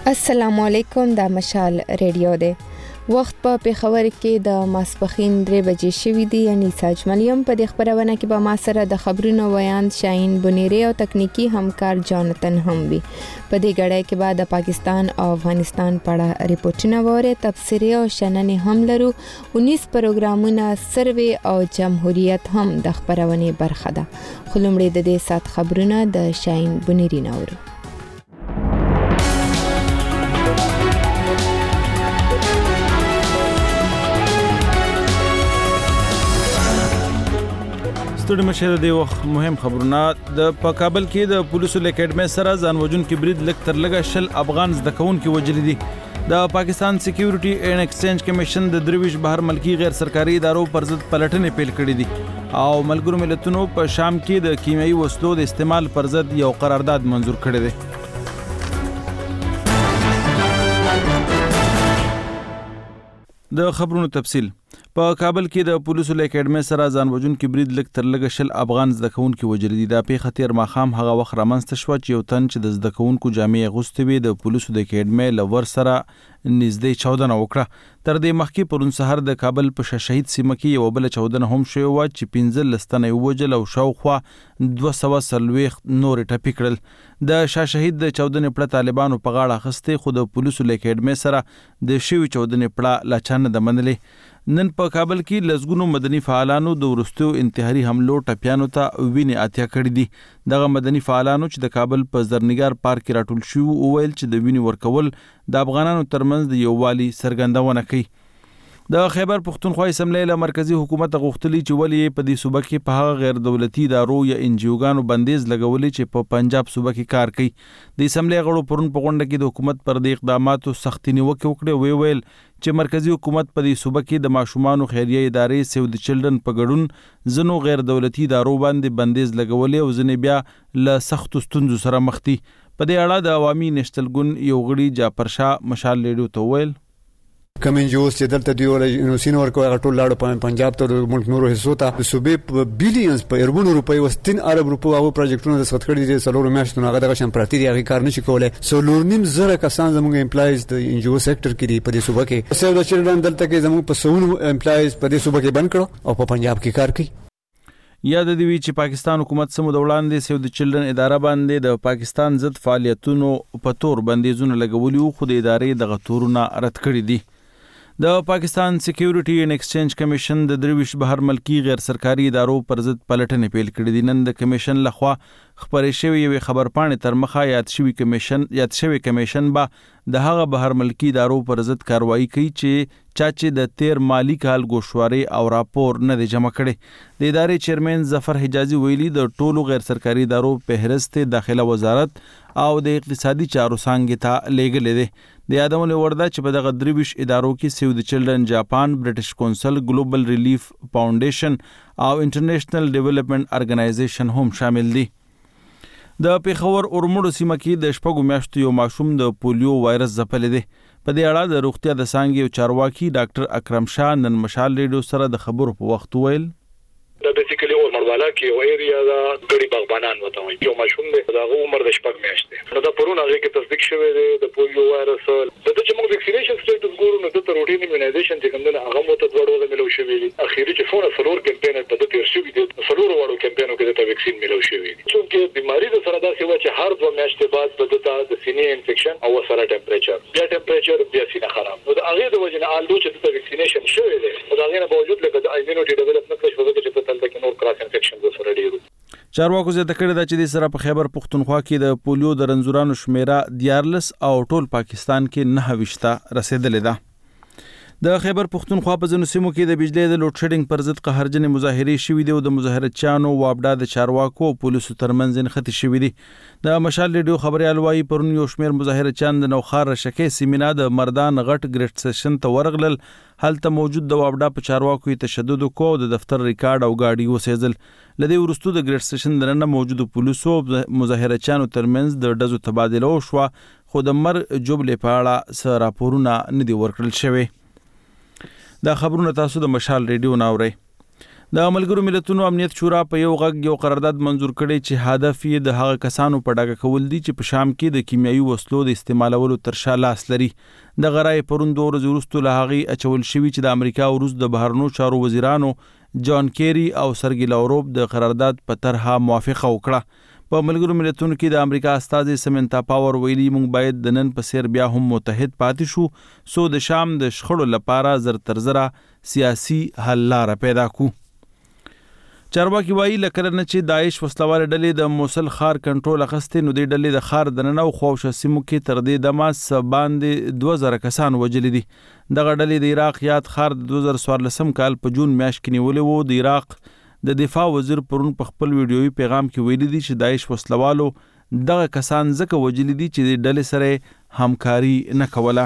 السلام علیکم د مشال ریډیو دی. وخت په پیښور کې د ماسپخین 3 بجې شوي دي. یعنی ساجملیم په دې خبرونه کې به ما سره د خبرونو ویاند شاهین بنيري او تکنیکی همکار جانتن هم وي. په دې غړای کې به د پاکستان او افغانستان په اړه ریپورتونه وره، تبصره او شننې هم لرو. 19 پروګرامونه، سروې او جمهوریت هم د خبرونه برخه ده. خلومړي د دې سات خبرونه د شاهین بنيري نورو. ستړي مشه د وخت مهم خبرونه. د په کابل کې د پولیسو اکیډمي سره ځان وژونکي برید لک تر لګه شل افغان زده کوونکي وژل دي. د پاکستان سکیورټي اینڈ ایکسچینج کمیشن د درویش بهر ملکی غیر سرکاري ادارو پر ضد پلټنې پیل کړې دي او ملګرو ملتونو په شام کې د کیمیاوي وسلو د استعمال پر ضد یو قرارداد منزور کړی دی. د خبرونو تفصیل. په کابل کې د پولیسو اکیډمي سره ځان وژونکي برید لک تر لګه شل افغان زده کوونکي وژل دي. د پیښه تیر ماښام هغه وخت رامنځته شوه چې یو تن چې د زده کوونکو جامې اغوستې وي د پولیسو د اکیډمي لور سره نږدې چاودنه وکړه. تر دې مخکې پرون سحر د کابل په شهید سیمه کې یو بل چاودنه هم شوې وه چې 15 تنه وژل او شاوخوا 240 نور ټپي کړل. د شهید د چاودنې پړه طالبانو په غاړه اخیستې، خو د پولیسو اکیډمي سره د شوی چاودنې پړه لا چانه د منلې. نن په کابل کې لزګونو مدني فعالانو د ورستو انتحاري حملو ټپیانو ته وینې اتیا کړې دي. دغه مدني فعالانو چې د کابل په زرنګار پارک کې راټول شو وویل چې د وینې ورکول د افغانانو ترمنځ د یووالي څرګندونه کوي. د خیبر پختونخوا اسمبلی له مرکزی حکومت غوښتلی چې ولې په دې صوبه کې په هغه غیر دولتي ادارو یا انجیوګانو بندیز لګولې چې په پنجاب صوبه کې کار کوي. د اسمبلی غړو پرون په غونډه کې د حکومت پر دې اقداماتو سختي نیوکه وکړه. ویل چې مرکزی حکومت په دې صوبه کې د ماشومانو خیریه ادارې سیو د چلډرن په ګډون ځنو غیر دولتي ادارو باندې بندیز لګولې او ځنې بیا له سختو ستونزو سره مخ دي. په دې اړه د عوامي نشتل ګوند یو غړي جعفر شاه مشال ریډیو ته ویل کم انجوز چې دلته دی ول نو ورکو هغه ټول لاړو په پنجاب ته ملک نورو حصو ته د صوبې په بیلیونز په اربونو روپۍ و 3 ارب روپۍ هغه پروجیکټونه د سخت کړي دي. سلور میاشتونه هغه دغه شمپراتي هغه کار نشي کولای. سلور نیم زره کسان زموږ امپلایز د انجو سېکټر کې دي په دې صوبه کې. سیو د چلډرن دلته کې زموږ په سونو امپلایز په دې صوبه کې بند کړو او په پنجاب کې کار کوي. یاد دی چې پاکستان حکومت سمو د وړاندې سیو د چلډرن اداره باندې د پاکستان ضد فعالیتونو په تور بندیزونه لګولي خو د ادارې دغه تورونه رد کړی دي. د پاکستان سکیورټي اینڈ ایکسچینج کمیشن د درویش بهر ملکی غیر سرکاري ادارو پر ضد پلټنې پیل کړې دي. نن د کمیشن لخوا خبرې شوی یو خبرپاڼې تر مخه یاد شوی کمیشن به د هغه بهر ملکی ادارو پر ضد کاروایی کوي چې د تیر مالی کال ګوشواري او راپور نه دی جمع کړي. د ادارې چیرمن ظفر حجازي ویلي د ټولو غیر سرکاري ادارو فهرست داخله وزارت او د اقتصادي چارو څانګې ته لیږلې دي. د یادونه ورده چې په دغه درویش ادارو کې سیو د چلډرن جاپان، برټش کونسل، ګلوبل ریلیف فاونډیشن او انټرنیشنل ډیولپمنٹ ارګنایزیشن هم شامل دي. د پیښور اورموړو سیمه کې د شپږو میاشتو یو ماشوم د پولیو وایرس ځپلی دی. په دې اړه د روغتیا د څانګې یو چارواکي ډاکټر اکرم شاه نن مشال ریډیو سره د خبرو په وخت ویل دا بیسیکلی اورمړوالا کې یو ایریا دا ګړي باغبانان وته وي. یو ماشوم دی دا عمر د 6 میاشتې. نو دا پرونه هغه کې تصدیق شوی دی د پولیو وایرس. د چې موږ ویکسینیشن سټیټس ګورو نو د روټین ایمونایزیشن چې کوم نه هغه مو ته ډوړو ملو شوی دی. اخیری چې فور سلور کمپاین په د تیر شوی دی سلور وړو کمپاینو کې د ویکسین ملو شوی دی. چې بیماری د سره دا سیوا چې هر 2 میاشتې بعد د سینې انفیکشن او سره ټمپریچر بیا سینه خراب. نو د هغه د وجنه آلدو چې د ویکسینیشن شوی دی دا غینه باوجود لکه د ایمونټي ډیولپمنٹ نشو چې په تل کې نور کراس انفیکشن د سره ډیرو. چارواکو زیاته کړی دا چې د سره په خیبر پختونخوا کې د پولیو د رنځورانو شمیره 14 او ټول پاکستان کې 29 رسیدلې ده. د خیبر پختونخوا په ځینو سیمو کې د بجلی د لوډ شیډینګ پر ضد قهرجنې مظاهرې شوې دي او د مظاهرچیانو وابډا د چارواکو او پولیسو ترمنځ نښتې شوې دي. د مشال ریډیو خبريال وایي پرون یو شمېر مظاهرچیان د نوخار رشکې سیمه د مردان غټ ګریډ سیشن ته ورغلل. هلته موجود د وابډا په چارواکو تشدد کو د دفتر ریکارډ او گاډي وسېزل. لدې ورستو د ګریډ سیشن درنه موجود پولیسو مظاهرچیانو ترمنځ د ډزو تبادله وشوه، خو د مرګ جوړلې په اړه څه راپورونه نه دي ورکړل شوي. دا خبرونه تاسو د مشال ریډیو ناوړئ. د ملګرو ملتونو امنیت شورا په یو غږ یو قرارداد منزور کړی چې هدف یې د هغه کسانو په ډاګه کول دي چې په شام کې د کیمیاوي وسلو د استعمالولو تر شا لاس لري. د غرای پرون 2 ورځې وروسته له هغې اچول شوي چې د امریکا وروسته د بهرنیو چارو وزیرانو جان کیری او سرګی لاوروف د قرارداد په طرحه موافقه وکړه. په ملګرو ملتونو کې د امریکا استازي سمنتا پاور ویلي موږ باید د نن په سیر بیا هم متحد پاتې شو سو د شام د شخړو لپاره زر تر زره سیاسي حل لاره پیدا کو. چارواکي وایي لکه نه چې داعش وسلوال ډلې د موصل ښار کنټرول اخیستې نو د ډلې د ښار دننه او خوښ سیمو کې تر دې دمه باندې 2000 کسان وژلي دي. دغه ډلې د عراق یاد ښار د 2014 کال په جون میاشت کې نیولې وو. د عراق د دفاع وزیر پرون په خپل ویډیوي پیغام کې ویلي دي چې داعش وسلوالو دغه کسان ځکه وژلي دي چې د ډلې سره همکاري نه کوله.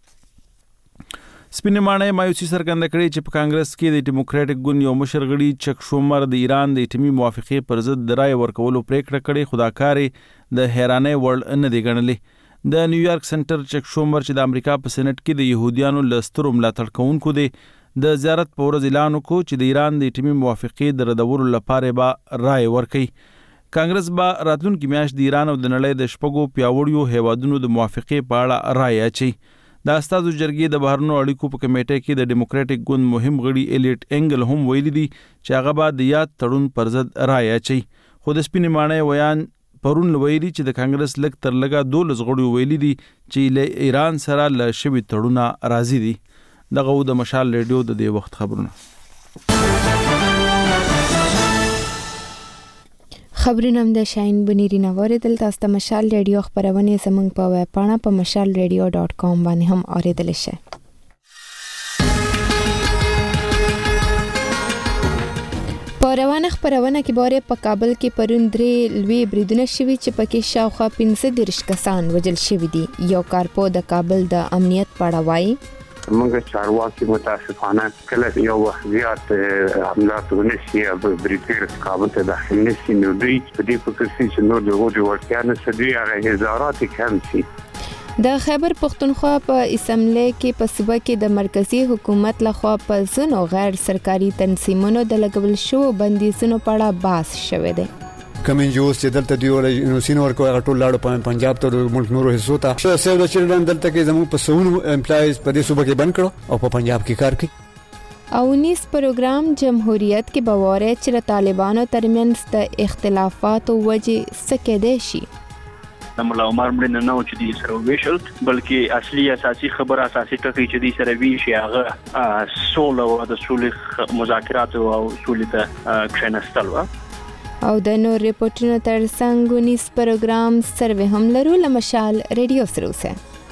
سپینې ماڼۍ مایوسي څرګنده کړې چې په کانګرس کې د ډیموکراټک ګوند یو مشر غړي چک شومر د ایران د اټومي موافقې پر ضد د رای ورکولو پریکړه کړې، خو دا کار د حیرانۍ وړ نه دی ګڼلی. د نیویارک سنټر چک شومر چې د امریکا په سېنټ کې د يهوديانو له سترو ملاتړ کوونکو دی د زیارت په ورځ اعلان وکړ چې د ایران د اټومي موافقې د ردولو لپاره به رای ورکړي. کانګرس به راتلونکي میاشت د ایران او د نړۍ د شپږو پیاوړیو هیوادونو د موافقې په اړه رای اچي. د استازو جرګې د بهرنیو اړیکو په کمیټه کې د ډیموکراټک ګوند مهم غړي الیټ انګل هم ویلي دي چې هغه به د یاد تړون پر ضد رای اچي. خو د سپینې ماڼۍ ویان پرون ویلي چې د کانګرس لږ تر لږه 12 غړي ویلي دي چې له ایران سره له شوي تړونه راضي دي. دغه د مشال ریډیو د دې وخت خبرونه. خبرونه هم د شاهین بنيري نوریدل. تاسو ته مشال ریډیو خبرونه زموږ په ویب پاڼه په mashalradio.com باندې هم اوریدل شي. په روانه خبرونه کې باره په کابل کې پرون 3 لوی بریدونه شوي چې پکې شاوخوا 15 کسان وژل شوي دي. یو کارپو د کابل د امنیت په اړه وایي موږ چارواکي متاسفانه کله یو وخت زیات حملات ونشي او بریټیر کابل ته داخل نشي نو دوی په دې فکر چې نور د وګړو ورتیا نه سدي هغه هزارات کم شي. د خیبر پختونخوا په اسمبلی کې په صوبه کې د مرکزی حکومت لخوا په ځینو غیر سرکاري تنظیمونو د لګول شوو بندیزونو په اړه بحث شوی دی. کمن جوس چې دلته دی ولې نو ورکو هغه ټول لاړو په پنجاب ته ملک نورو حصو ته سیو د چلډرن دلته کې زموږ په سونو امپلایز په دې صوبه کې بند کړو او په پنجاب کې کار کوي. او نیس پروګرام جمهوریت کې بواره چې طالبانو ترمنځ د اختلافاتو وجې سکه دی شي. مولا عمر مړ نه و چې دې سره ویشل بلکې اصلي اساسي خبره اساسي ټکی چې دې سره وی شي هغه سوله او د سولې مذاکرات او سولې ته کښینستل و. او د نور ریپورتونو تر څنګ نیس پروګرام سروې هم لرو. له مشال ریډیو سره اوسه.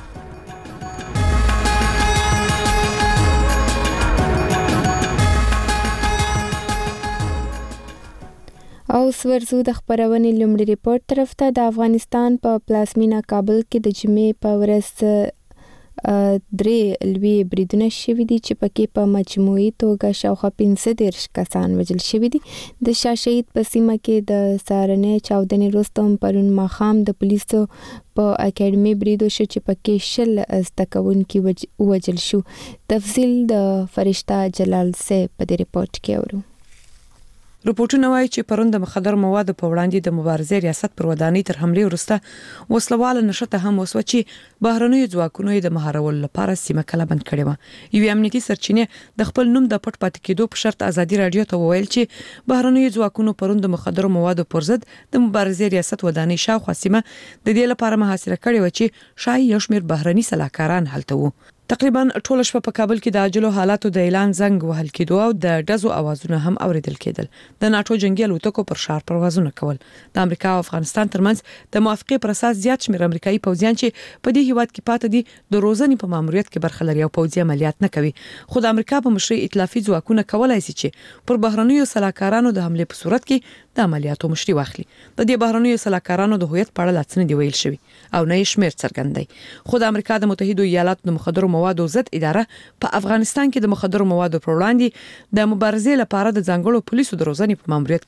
او ورزو د خبرونې لومړي ریپورت طرف ته. د افغانستان په پلازمینه کابل کې د جمعې په ورځ 3 لوی بریدونه شوي دي چې پکې په مجموعي توګه شاوخوا 15 کسان وژل شوي دي. د شاه شهید په سیمه کې د سهارنۍ چاودنې وروسته هم پرون ماښام د پولیسو په اکیډمي بریدو شو چې پکې 10 زده کوونکي وژل شو. تفصیل د فرشته جلال سه په دې ریپورت کې اورو. رپورټونه وايي چې پرون د مخدر موادو په وړاندې د مبارزې ریاست پر ودانۍ تر حمله وروسته وسلواله نشته هم وسو چې بهرنیو ځواکونو د مهارولو لپاره سیمه کله بند کړې و. یو امنیتي سرچینه د خپل نوم د پټ پاتې کېدو په شرط ازادي رادیو ته وویل چې بهرنیو ځواکونو پرون د مخدر موادو پر ضد د مبارزې ریاست ودانۍ شاوخوا سیمه د دې لپاره محاصره کړې و چې شای یو شمېر بهرني سلاکاران هلته وو. تقریبا ټول شپه په کابل کې د عاجلو حالاتو د اعلان زنګ وهل کېدو او د ډزو اوازونه هم اوریدل کېدل. د ناتو جنگي الوتکو پر شهر پروازونه کول. د امریکا او افغانستان ترمنځ د موافقې پر اساس زیات شمېر امریکایي پوځیان چې په دې هیواد کې پاتې دي د روزنې په ماموریت کې برخه لري او پوځي عملیات نه کوي. خو د امریکا په مشرۍ ائتلافي ځواکونه کولای شي چې پر بهرنیو سلاکارانو د حمله په صورت کې د عملیاتو مشري واخلي. د دې بهرنیو سلاکارانو د هویت په اړه لاڅنې دی ویل شوی او نه شمیر څرګندای. خو د امریکا د متحده ایالاتو د مخدرو موادو ضد اداره په افغانستان کې د مخدرو موادو پر وړاندې د مبارزې لپاره د ځانګړو پولیسو د روزنې په ماموریت کې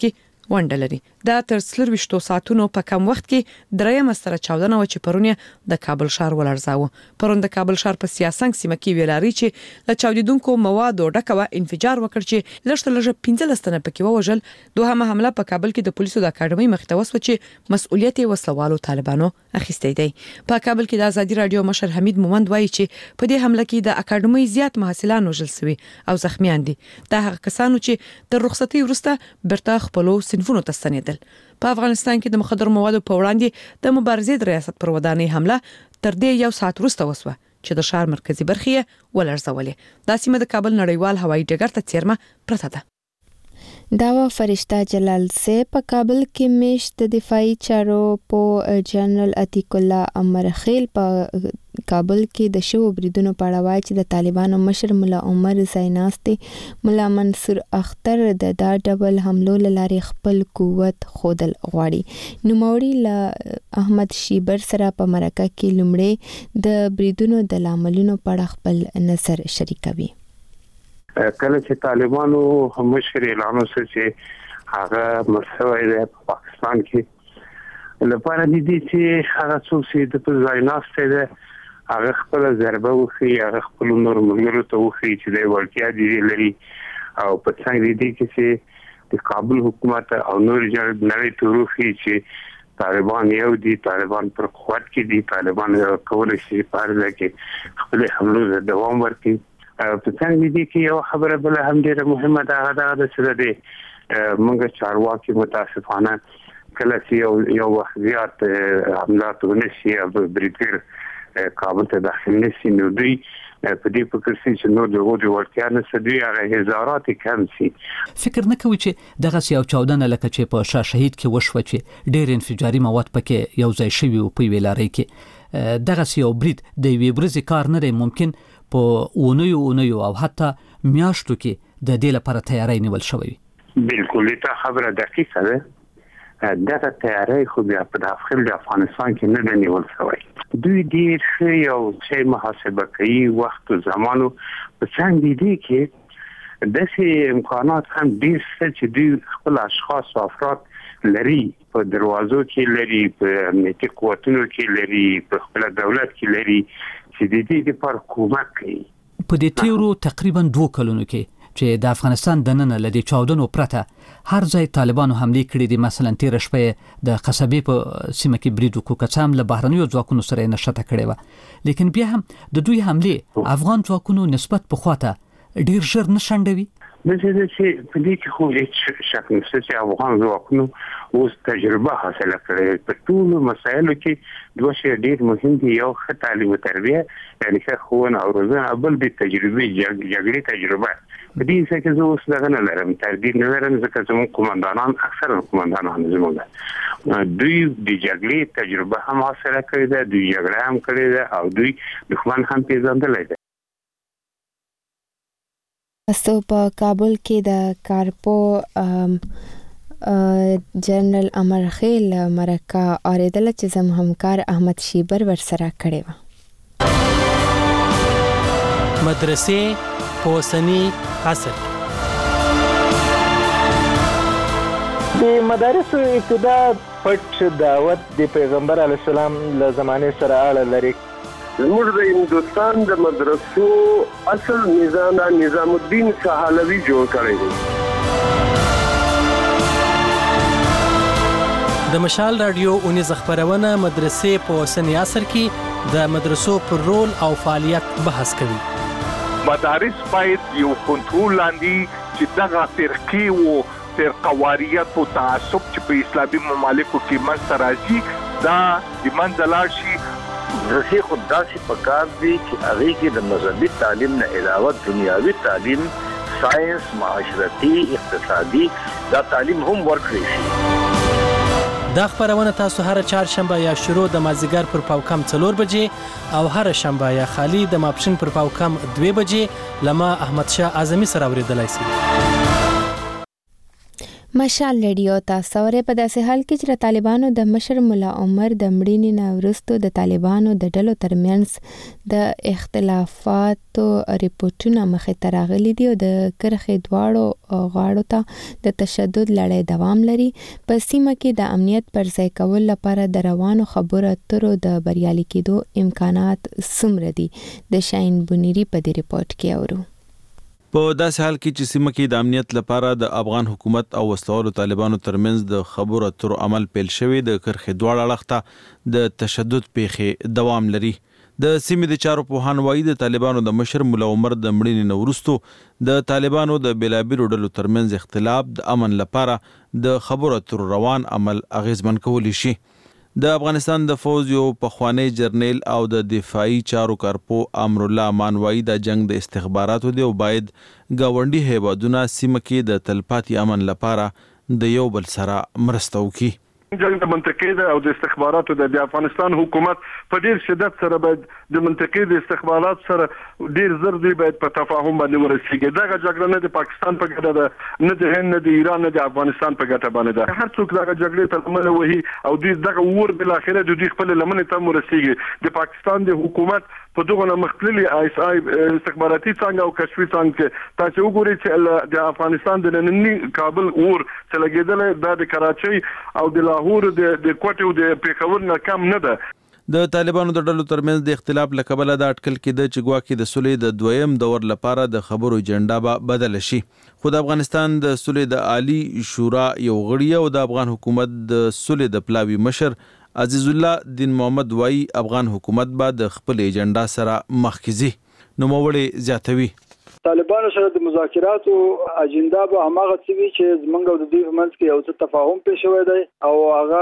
ونډه لري. دا تر 24 ساعتونو په کم وخت کې درېمه ستره چاودنه و چې پرونه د کابل ښار ولړزاوه. پرون د کابل ښار په سیاسنګ سیمه کې ویلاري چې له چاودیدونکو موادو ډکه انفجار وکړ چې لږ 15 تنه پکې ووژل. دوهمه حمله په کابل کې د پولیسو د اکاډمۍ مخ ته وسو چې مسؤلیت یې وسلوالو طالبانو اخیستی دی. په کابل کې د ازادي رادیو مشر حمید مومند وایي چې په دې حمله کې د اکاډمۍ زیات محصلان وژل شوي او زخمیان دي. دا هغه کسانو چې د رخصتۍ وروسته برته خپلو صنفونو ته ستنېدل. په افغانستان کې د مخدر موادو په وړاندې د مبارزې د ریاست پر ودانۍ حمله تر دې یو ساعت وروسته وسوه چې د ښار مرکزی برخې ولړزولې. دا سیمه د کابل نړیوال هوایي ډګر ته څیرمه پرته ده. داوا فرشتہ جلال سے په کابل کې میشت د دفاعي چارو په جنرال عتیق الله امرخیل په کابل کې د شو بریدونو په اړه وایي چې د طالبانو مشر مولا عمر زیناستي مولا منصور اختر د دا ډبل حملو لارې خپل قوت خودل غواړي. نوموړي له احمد شیبر سره په مرکه کې لومړی د بریدونو د لاملونو په اړه خپل نظر شریکوي. کله چې طالبانو مشر اعلان وکړ چې هغه مرسوي د پاکستان کې لپاره دي چې هغه څوک چې د ځایناسته ده هغه خپل ضربه وخی هغه خپل نور ملګرو ته وخی چې د ورکیا دي لري او په څنګه دي چې د کابل حکومت او نور نړۍ ته وخی چې طالبان یو دي، طالبان پر قوت کې دي، طالبان کولای شي په اړه کې خپل حمله دوام ورکړي. په څنګه دي کې یو خبره بل هم ډیره مهمه ده د څه ده موږ چارواکي متاسفانه کله چې یو وخت زیات حملات ونشي او بریټر کابل ته داخل نشي نو دوی په دې فکر چې نو د وجو ورتیا نه سدي هغه هزارات کم سي. فکر نه کوي چې دغه یو چاودنه لکه چې په شاه شهید کې وشو چې ډېر انفجاري مواد پکې یو ځای شوی او په ویلاري کې دغه یو برید د وی برز کار نه ممکن په اونیو او حتی میاشتو کې د دې لپاره تیاری نیول شوی. بالکل دا خبره دقیقه ده. دغه تیاری خو بیا په داخل د افغانستان کې نه نیول شوی. دوی ډیر یو څه محاسبه کوي وخت او زمانو په څنګه دي کې د سې امکانات هم ډیر چې دوی خپل اشخاص او افراد لري په دروازو کې لري په امنیتي قوتونو کې لري په خپل دولت کې لري چې د دې لپاره کومک کوي. په دې تیرو تقریبا 2 کلونو کې چې د افغانستان د نن لدی چاودنو پرته هر ځای طالبانو حمله کړې دي. مثلا تیر شپه د قصبې په سیمه کې برید وکړ کڅام له بهرنیو ځواکونو سره نشته کړې و، لیکن بیا هم د دوی حمله افغان ځواکونو نسبت په خواته ډیر ژر نشندوي. مثل چې په دې کې خو هیڅ شک نشته چې افغان ځواکونو اوس تجربه حاصله کړې په ټولو مسایلو کې. دوه شی ډیر مهم دي، یو ښه تعلیم او تربیه یعنی ښه ښوونه او روزنه، بل د تجربه جګړې تجربه. په دې څه کې زه اوس دغه نه لرم، تردید نه لرم ځکه زموږ قومندانان اکثره قومندانان زموږ دوی د جګړې تجربه هم حاصله کړې ده، دوی جګړه هم کړې ده او دوی دښمن هم پیژندلی ده. تاسو په کابل کې د کارپو جنرال امرخیل مرکه اوریدل چې زم همکار احمد شیبر ورسره کړی و. مدرسې په اوسني عصر د مدارسو ابتدا پټ دعوت د پیغمبر علی السلام له زمانه سره اړه لري. زموږ د هندوستان د مدرسو اصل نظام الدین سهالوی جوړ کړی دی. د مشال رادیو اونیز خبرونه مدرسې په اوسني عصر کې د مدرسو پر رول او فعالیت بحث کوي. مدارس باید یو کنټرول لاندې چې دغه فرقې او فرقواریت او تعصب چې په اسلامي ممالکو کې منځ راځي دا د منځ لاړ شي. مدرسې خود داسې پکار دي چې هغه کې د مذهبي تعلیم نه علاوه دنیاوي تعلیم، ساينس، معاشرتي، اقتصادي دا تعلیم هم ورکړي شي. دا خبرونه تاسو هر چهارشنبه یا شروع د مازیګر پر پاوکم 4 بجې او هر شنبه یا خالی د ماپښین پر پاوکم 2 بجې لما احمد شاه اعظمي سره اوریدلای شئ. مشال ریډیو تاسو ورې په داسې حال کې چې طالبانو د مشر مولا عمر د مړینې نه وروسته د طالبانو د ډلو ترمنځ د اختلافاتو ریپورتونه مخې ته راغلي دي او د کرخې دواړو غاړو ته د تشدد لړۍ دوام لري. په سیمه کې د امنیت پر ځای کول لپاره د روانو خبرو اترو د بریالي کېدو امکانات څومره دي د شاهین بنيري په دې ریپورت کې اورو. په داسې حال کې چې سیمه کې د امنیت لپاره د افغان حکومت او وسلوالو طالبانو ترمنځ د خبرو اترو عمل پیل شوی، د کرخې دواړه اړخ ته د تشدد پیښې دوام لري. د سیمې د چارو پوهان وایي د طالبانو د مشر مولا عمر د مړینې نه وروسته د طالبانو د بیلابیلو ډلو ترمنځ اختلاف د امن لپاره د خبرو اترو روان عمل اغیزمن کولی شي. د افغانستان د فوج یو پخوانی جرنیل او د دفاعي چارو کارپو امر الله امان وایي د جنگ د استخباراتو دی او باید گاونډي هیوادونه سیمه کې د تلپاتې امن لپاره د یو بل سره مرسته وکړي. جنگ د منطقې د او د استخباراتو د افغانستان حکومت په ډیر شدت سره باید د منطقې د استخبارات سره ډیر زر دی باید په تفاهم باندې ورسیږي. دغه جګړه نه د پاکستان په ګټه ده، نه د هند، نه د ایران، نه د افغانستان په ګټه باندې ده. هر څوک دغه جګړې ته لمنه وهي او دغه ور بل اخره د دوی خپل لمنه ته ورسیږي. د پاکستان د حکومت په دغه مختلفي ISI استخباراتي څنګه او کشفي څنګه تاسو وګورئ چې د افغانستان د نننی کابل ور چې لګیدل د کراچۍ او د لاهور د کوټې او د پیښور نه کم نه ده. د طالبانو د ډلو ترمنځ د اختلاف لکبله د اټکل کېده چې ګواکې د صلح د دویم دور لپاره د خبرو ایجنډا به بدل شي. خو د افغانستان د صلح د عالی شورا یو غړی او د افغان حکومت د صلح د پلاوی مشر عزیز الله دین محمد وایي افغان حکومت به د خپل ایجنډا سره مخکې ځي. نوموړی زیاتوي طالبانو سره د مذاکراتو اجنډا به هماغه څه وي چې زمونږ او د دوی په منځ کې یو څه تفاهم پیښ شوی دی او هغه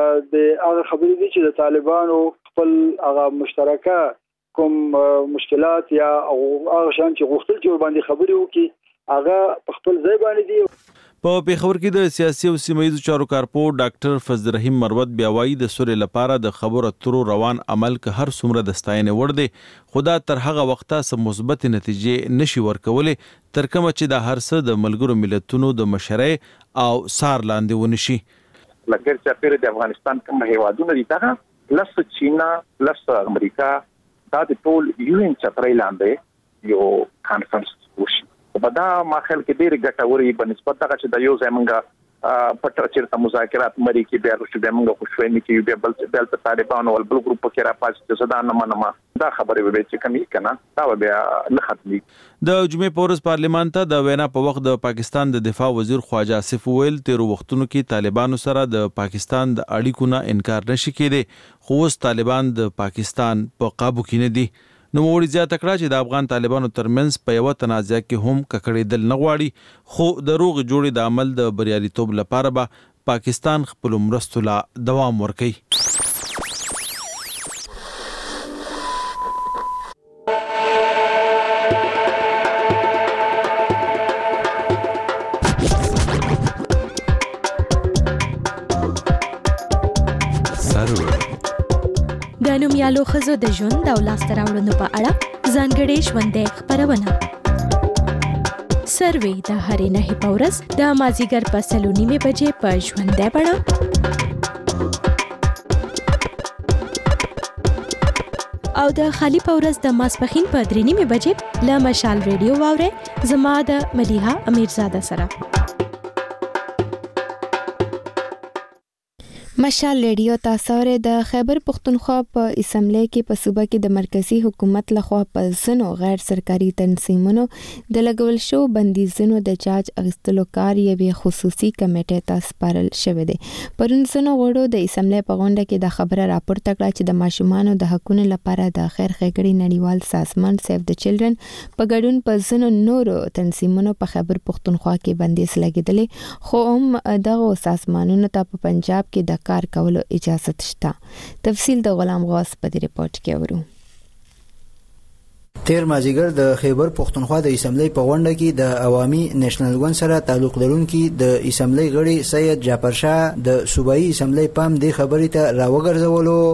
د هغه خبرې دي چې د طالبانو خپل هغه مشترکه کوم مشکلات یا هغه شان چې غوښتل چې باندې خبرې وکړي هغه په خپل ځای باندې دي. په پیښور کې د سیاسي او سیمه‌ییزو چارو کارپو ډاکټر فضل رحیم مروت بیا وایي د صلح لپاره د خبرو اترو روان عمل که هر څومره د ستاینې وړ دی خو دا تر هغه وخته سم مثبت نتیجې نشي ورکولی تر کومه چې د هر څه د ملګرو ملتونو د مشرۍ او سار لاندې ونشي. لکه چې پیر د افغانستان کوم هیوادونه دي دا لس چینا لس امریکا دا د ټول UN چترۍ لاندې یو کانفرنس وشي. په دا ماخل کې ډېر ګټوري په نسبت هغه چې د یو ځمنګ پټ چیرته مذاکرات مری کې بیا چې دمنګ خوشوي کې بیا بل په طالبانو او بل ګروپ کې را پاتې صدا نه منما دا خبره به چې کمی کنه دا بیا نه ختمي. د جمعې پورس پارلیمان ته د وینا په وخت د پاکستان د دفاع وزیر خواجه آصف ویل تیر وختونو کې طالبانو سره د پاکستان د اړیکو نه انکار نشي کېدی خو اوس طالبان د پاکستان په قابو کې نه دي. نو وړي زیاته کړه چې د افغان طالبانو ترمنځ په یو تنازع کې هم ککړېدل نه غواړي خو د روغ جوړې د عمل د بریالیتوب لپاره به پاکستان خپل مرستو لا دوام ورکوي. د نومیالو ښځو د ژوند او لاسته راوړنو په اړه ځانګړې ژوندۍ خپرونه سروې د هرې نهې په ورځ د مازدیګر په 3:30 بجې په ژوندۍ بڼه او د خالي په ورځ د ماسپښین په 3:30 بجې له مشال ریډیو واورئ زما د ملیحه امیرزاده سره. مشال ریډیو تاسو ورې د خیبر پختونخوا په اسمبلی کې په صوبه کې د مرکزی حکومت لخوا په ځینو غیر سرکاري تنظیمونو د لګول شو بندیزونو د جاج اخیستلو کار یوې خصوصي کمیټې ته سپارل شوی دی. پرون ځینو غړو د اسمبلی په غونډه کې د خبره راپورته کړه چې د ماشومانو د حقونو لپاره د خیر ښېګړې نړیوال سازمان سیف د چلډرن په ګډون په ځینو نورو تنظیمونو په خیبر پختونخوا کې بندیز لګېدلی خو هم دغه سازمانونو ته په پنجاب کې د کار کولو اجازه شته. تفصیل د غلام غواس په دې ریپورت کې ورو. تیر مازیګر د خیبر پختونخوا د اسمبلی په غونډه کې د عوامي نېشنل ګوند سره تعلق لرونکي د اسمبلی غړي سید جعفر شاه د صوبایي اسمبلی پام د خبرې ته راوګرځولو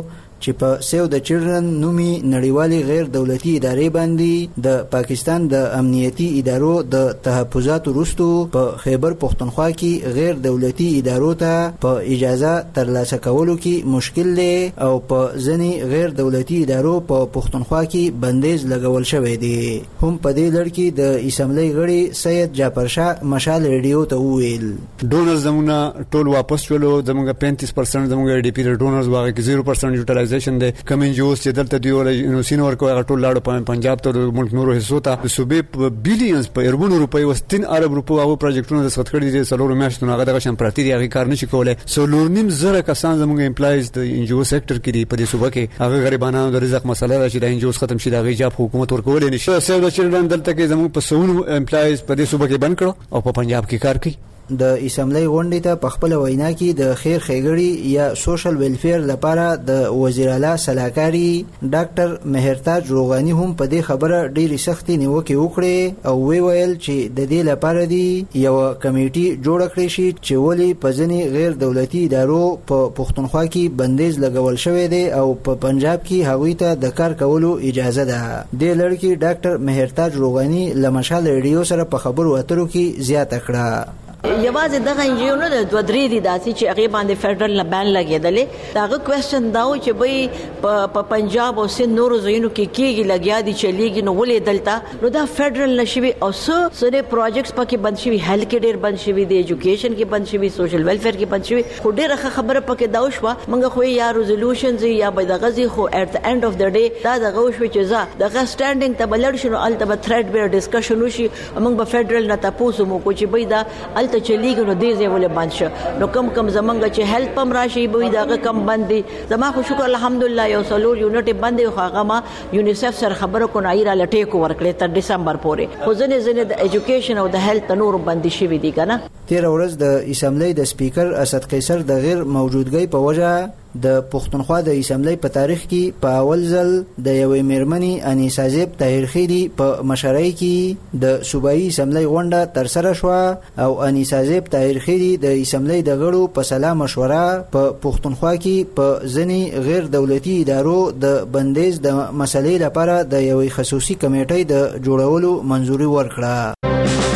چې په سیو د چلډرن نومي نړیوالي غیر دولتي ادارې باندې د پاکستان د امنیتي ادارو د تحفظات وروسته په خیبر پختونخوا کې غیر دولتي ادارو ته په اجازه ترلاسه کولو کې مشکل دی او په ځینې غیر دولتي ادارو په پختونخوا کې بندیز لګول شوی دی. هم په دې لړ کې د اسمبلی غړي سید جعفر شاه مشال ریډیو ته وویل ډونرز زموږ ټول واپس شولو، زموږ 35% زموږ ډي پی ډونرز واغې کې 0% یوټیلایزیشن دی. کوم انجیوز چې دلته دی ول انوسین ورکو هغه ټول لاړو په پنجاب ته ملک نورو حصو ته د صوبې بیلیونز په اربونو روپۍ و 3 ارب روپۍ هغه پروجیکټونه د سخت کړي دي. سلور میاشتونه هغه دغه شان پراتی دی، هغه کار نشي کولای. سلور نیم زره کسان زموږ امپلایز د انجیو سېکټر کې دی په دې صوبه کې. هغه غریبانو د رزق مسله ده چې د انجیوز ختم شي، د غیجاب حکومت ورکول نشي. سیو د چلډرن دلته کې زموږ په سونو امپلایز په دې صوبه کې بند کړو او په پنجاب کې کار کوي. د اسمبلی غونډې ته په خپل وینا کې د خیر ښېګړې یا سوشل ویلفیر لپاره د وزیر اعلی سلاکاري ډاکټر مهرتاج روغانی هم په دې خبره ډېرې سختې نیوکې وکړې او ویل چې د دې لپاره دی یو کمیټي جوړ کړی شي چې ولې په ځینې غیر دولتي ادارو په پښتونخوا کې بندیز لګول شوی دی او په پنجاب کې هغوی ته د کار کولو اجازه ده. دې لړ کې ډاکټر مهرتاج روغانی له مشال ریډیو سره په خبرو اترو کې زیاته کړه. یوازې دغه انجیو نه د دوه درې دي داسې چې هغې باندې فیډرل نه بین لګېدلې. د هغه کوېسچن دا و چې بهی په پنجاب او سند نورو ځایونو کې کېږي لګیا دي چلیږي، نو ولې دلته نو دا فیډرل نه شوي او څه پروجیکټس پکې بند شوي، هیلث کې ډېر بند شوي دي، ایجوکیشن کې بند شوي، سوشل ویلفیر کې بند شوي. خو ډېره ښه خبره پکې دا وشوه موږ خو یا ریزولوشنز یا به دغه ځي، خو ایټ د اینډ اف د ډے دا دغه وشوه چې زه دغه سټینډینګ ته به لړ شو نو هلته به تھریډ بیئر ډسکشن وشي. موږ به فیډرل نه تپوس وکړو چې بهی دا هلته چلیږي نو دې ځای ولې بند شو. نو کم زمونږ چې هیلث پم راشي به دغه کم بند دي. زما خو شکر الحمدلله یو سلور یونټ بند دی، خو هغه ما یونیسف سره خبره کو نه ایرا لټیکو ورکړې تر ډسمبر پورې. خو ځنې د ایجوکیشن او د هیلث نور بند شوي دي کنه. 13 ورځ د اسمبلی د سپیکر اسد قیصر د غیر موجودګۍ په وجه د پښتونخوا د اسمبلی په تاریخ کې په اول ځل د یوې میرمنې انیسا زیب طاهر خیری په مشرۍ کې د صوبایي اسمبلی غونډه ترسره شوه او انیسا زیب طاهر خیری د اسمبلی د غړو په سلا مشوره په پښتونخوا کې په ځینې غیر دولتي ادارو د بندیز د مسلې لپاره د یوې خصوصي کمیټې د جوړولو منځوري ورکړه.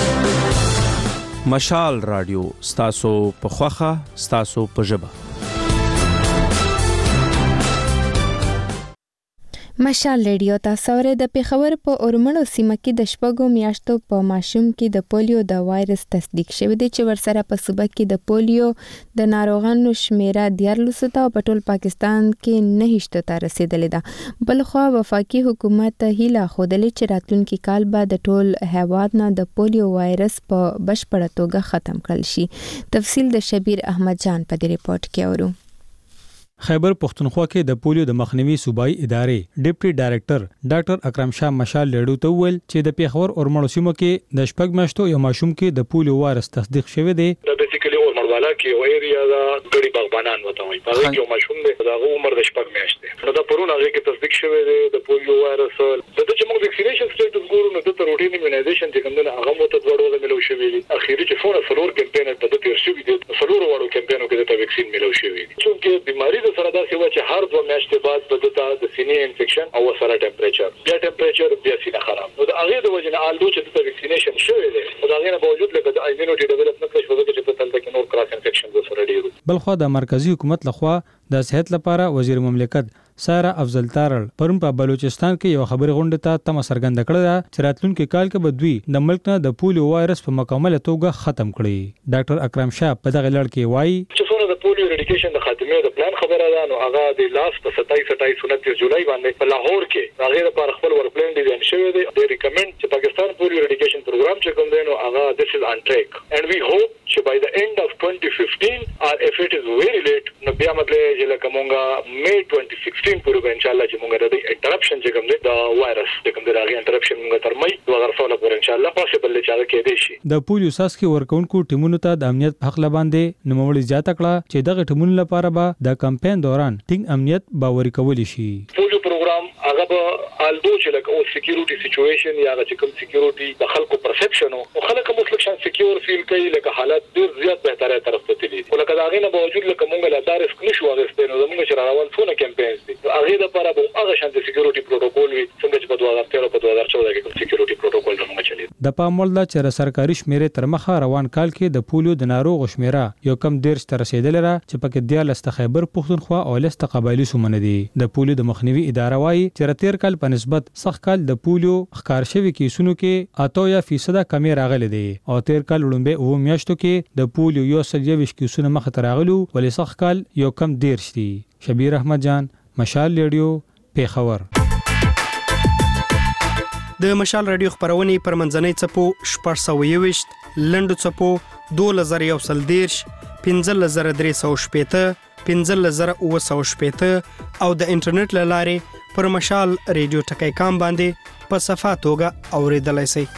مشال رادیو ستاسو په خوخه ستاسو په ژبه. مشال ریډیو تاسو ور د پیښور په اورمړو سیمه کې د شپږو میاشتو په ماشوم کې د پولیو د وایرس تصدیق شوی دی چې ورسره په صوبه کې د پولیو د ناروغانو شمیره 14 ته په ټول پاکستان کې 9 ته رسیدلې ده. بلخو وفاقي حکومت هیله خودلې چې راتلونکي کال به د ټول هیواد نه د پولیو وایرس په بشپړه توګه ختم کړل شي. تفصیل د شبیر احمد جان په دې ریپورت کې اورو. خیبر پختونخوا کې د پولیو د مخنیوي صوبایي ادارې ډیپټي ډایریکټر ډاکټر اکرم شاه مشال لړو ته ویل چې د پیښور اورمړو سیمه کې د شپږ میاشتو یو ماشوم کې د پولیو وایرس تصدیق شوی دی. د بیسیکلی اورمړوالا کې یو ایریا دا ګړي باغبانان وته وي، هغه کې یو ماشوم دی دا عمر د شپږ میاشتې نو دا پرونه هغه کې تصدیق شوی دی د پولیو وایرس. د چې موږ ویکسینیشن سټیټس ګورو نو د روټین ایمونایزیشن چې کوم نه هغه مو ته ډوړو ملو شوی دی. اخیری چې فور سلور کمپاین په د تیر شوی دی سلور وړو کمپاینو کې د ویکسین ملو شوی دی. چې بیماری د سره دا څه چې هر 2 میاشتې بعد بدته د سینې انفیکشن او سره ټمپریچر بیا سینه خراب نو د هغه د وجه نه آلدو چې د ویکسینیشن شوی دی او دا غینه باوجود لکه د ایمونټي ډیولپ نه کړی شو چې په تل کې نور کراس انفیکشن د سره ډیرو. بلخو د مرکزی حکومت لخوا د صحت لپاره وزیر مملکت سارا افضل تارل پرون په بلوچستان کې یو خبري غونډه ته تم سرګند کړه چې راتلونکي کال کې به دوی د ملک نه د پولیو وایرس په مکمله توګه ختم کړي. ډاکټر اکرم شاه په دغه لړ کې وایي چې څونه د پولیو اریډیکیشن د خاتمه د پلان خبره ده نو هغه د لاس په 27 جولای باندې په لاهور کې هغه لپاره خپل ورک پلان ډیزاین شوی دی. د ریکمند چې پاکستان پولیو اریډیکیشن پروګرام چې کوم دی نو هغه this is on track and we hope چې by the end of 2015 or if it is very late نو بیا مطلب چې لکه مونږه May 2016 پورې ان شاء الله چې مونږ د انټرپشن چې کوم دی د وایرس چې کوم دی هغه انټرپشن مونږ تر مې 2016 پورې ان شاء الله پوسیبل چې هغه کې دی شي. د پولیو ساس کې ورکونکو ټیمونو ته د امنیت حق لباندې نوموړي زیاته کړه چې دغه ټیمونو لپاره به د کمپاین دوران ټینګ امنیت باوري کول شي. پولیو پولیسو پروګرام هغه به الدو چې لکه او سکیورټي سچويشن یا چې کوم سکیورټي د خلکو پرسپشن او خلک مطلق شان سکیور فیل کوي لکه حالات ډیر زیات بهتره طرف ته تللی ولکه دا غینه باوجود لکه مونږ لا دار اسک نشو غوښتنه نو موږ چې روان څونه کمپاینز دي هغه د لپاره به هغه شان سکیورټي پروتوکول وي څنګه چې په 2013 په 2014 کې کوم سکیورټي پروتوکول موږ چلی د پامول د چر سرکاري شمیرې تر مخه روان کال کې د پولیو د ناروغ شمیره یو کم 10 تر رسیدل را چې پکې د لست خیبر پښتونخوا او لست قبایلی سومنه دي د پولیو د مخنیوي اداره وايي چې تیر کال په نسبت سخت کال د پولیو ښکار شوی کیسونو کې 8% کمی راغلي دي او تیر کال لومبه و میاشتو کې د پولیو یو سل کیسونه مخ ته راغلو ولې سخت کال یو کم 10 دي. شبیر احمد جان، مشال ریډیو، پیښور. د مشال رادیو خبرونه پر منځنۍ چپو 420 لندو چپو 2110 15310 15310 او د انټرنیټ لارې پر مشال رادیو ټکی کام باندې په صفه توګه اوریدلای شئ.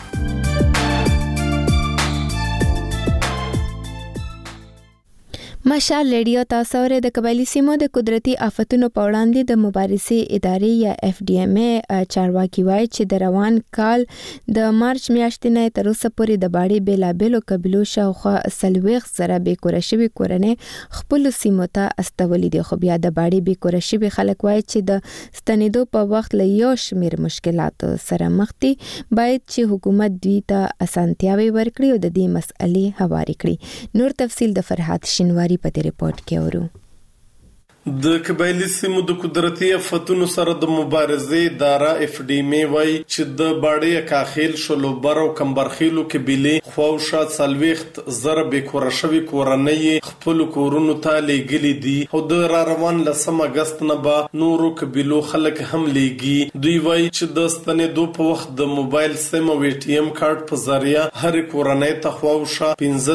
مشال ریډیو تاسو ور د قبایلی سیمو د قدرتي آفتونو په وړاندې د مبارزې ادارې یا FDMA چارواکي وایي چې د روان کال د مارچ میاشتې نه تر اوسه پورې د باړې بیلابېلو قبیلو شاوخوا 40 زره بیکوره شوي کورنۍ خپل سیمو ته استولې دي. خو بیا د باړې بیکوره شوي خلک وایي چې د ستنېدو په وخت له یو شمیر مشکلات سره مخ دي. باید چې حکومت دوی ته اسانتیاوي ورکړي او د دې مسئلې هواري کړي. نور تفصیل د فرحات شینواری په دې ریپورت کې اورو. د قبایلی سیمو د قدرتي آفتونو سره د مبارزې اداره FDMA وایي چې د باړې کاخیل شلوبر او کمبرخیلو قبیلې خوښه سلويخت زره بیکوره شوی کورنۍ خپل کورونو ته لېږلي دي او د روان لسم اگست نه به نورو قبیلو خلک هم لېږي. دوی وایي چې د ستنېدو په وخت د موبایل سیم او ATM کارت په ذریعہ هر کورنۍ ته خوښه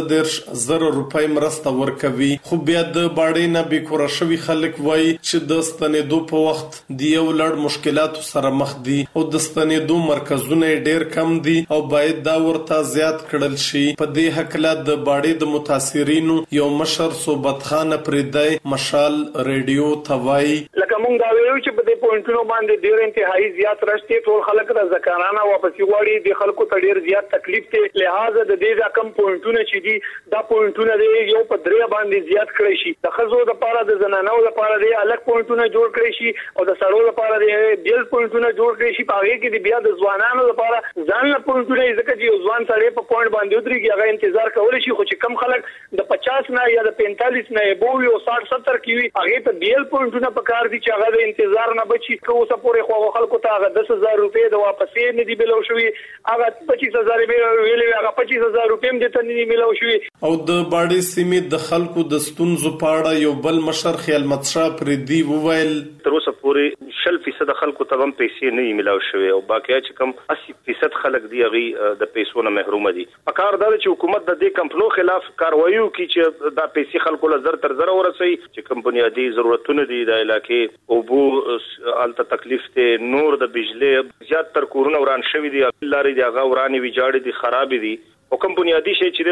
15000 روپۍ مرسته ورکوي. خو بیا د باړې نه بیکوره شوی خلک وایي چې د ستنېدو په وخت د یو لړ مشکلاتو سره مخ دي او د ستنېدو مرکزونه ډېر کم دي او باید دا ورته زیات کړل شي. په دې حکله د باړې د متاثرینو یو مشر صوبت خان پریدای مشال ریډیو توای لکه مونږ دا ویو چې په دې پوینټونو باندې ډېر انتهایی زیات راشتي ټول خلک د ځکانانه واپس وړي د خلکو ته ډېر زیات تکلیف ته لہذا د دې کم پوینټونه چې دي دا پوینټونه دی یو په درې باندې زیات کړی شي. د خزو د پاره د زنانو لپاره دی الګ پوینټونه جوړ کړی شي او د سړو لپاره دی بیل پوینټونه جوړ کړی شي. په هغه کې بیا د ځوانانو لپاره ځان له پوینټونه ځکه چې ځوان سړی په پوینټ باندې ودرېږي هغه انتظار کولی شي. خو چې کم خلک د 50 نه یا د 45 نه بو یو 60-70 کې وي هغه ته بیل پوینټونه په کار دي چې هغه د انتظار نه بچي. که اوسه پورې خو خلکو ته هغه 10000 روپۍ د واپسې نه دی بلو شوی هغه 25000 ویلې هغه 25000 روپۍ هم د تنې ملو شوی. او د باړې سیمې د خلکو د ستونزو پاړه یو بل مشر خیال متشا پردي وویل تر اوسه پورې 60% خلکو ته هم پیسې نه ملاو شوی او باقي چې کم 80% خلک دی هغه د پیسو نه محروم دي. پکار دا چې حکومت د دې کمپنو خلاف کاروایی وکړي چې دا پیسې خلکو له زر تر زر ورسي چې کوم بنیادی ضرورتونه دي د علاقې او بو الته تکلیف ته نور د بجلی زیات تر کورونه وران شوی دي لارې دی هغه ورانې ویجاړې دي خراب دي او کوم بنیادی شی چې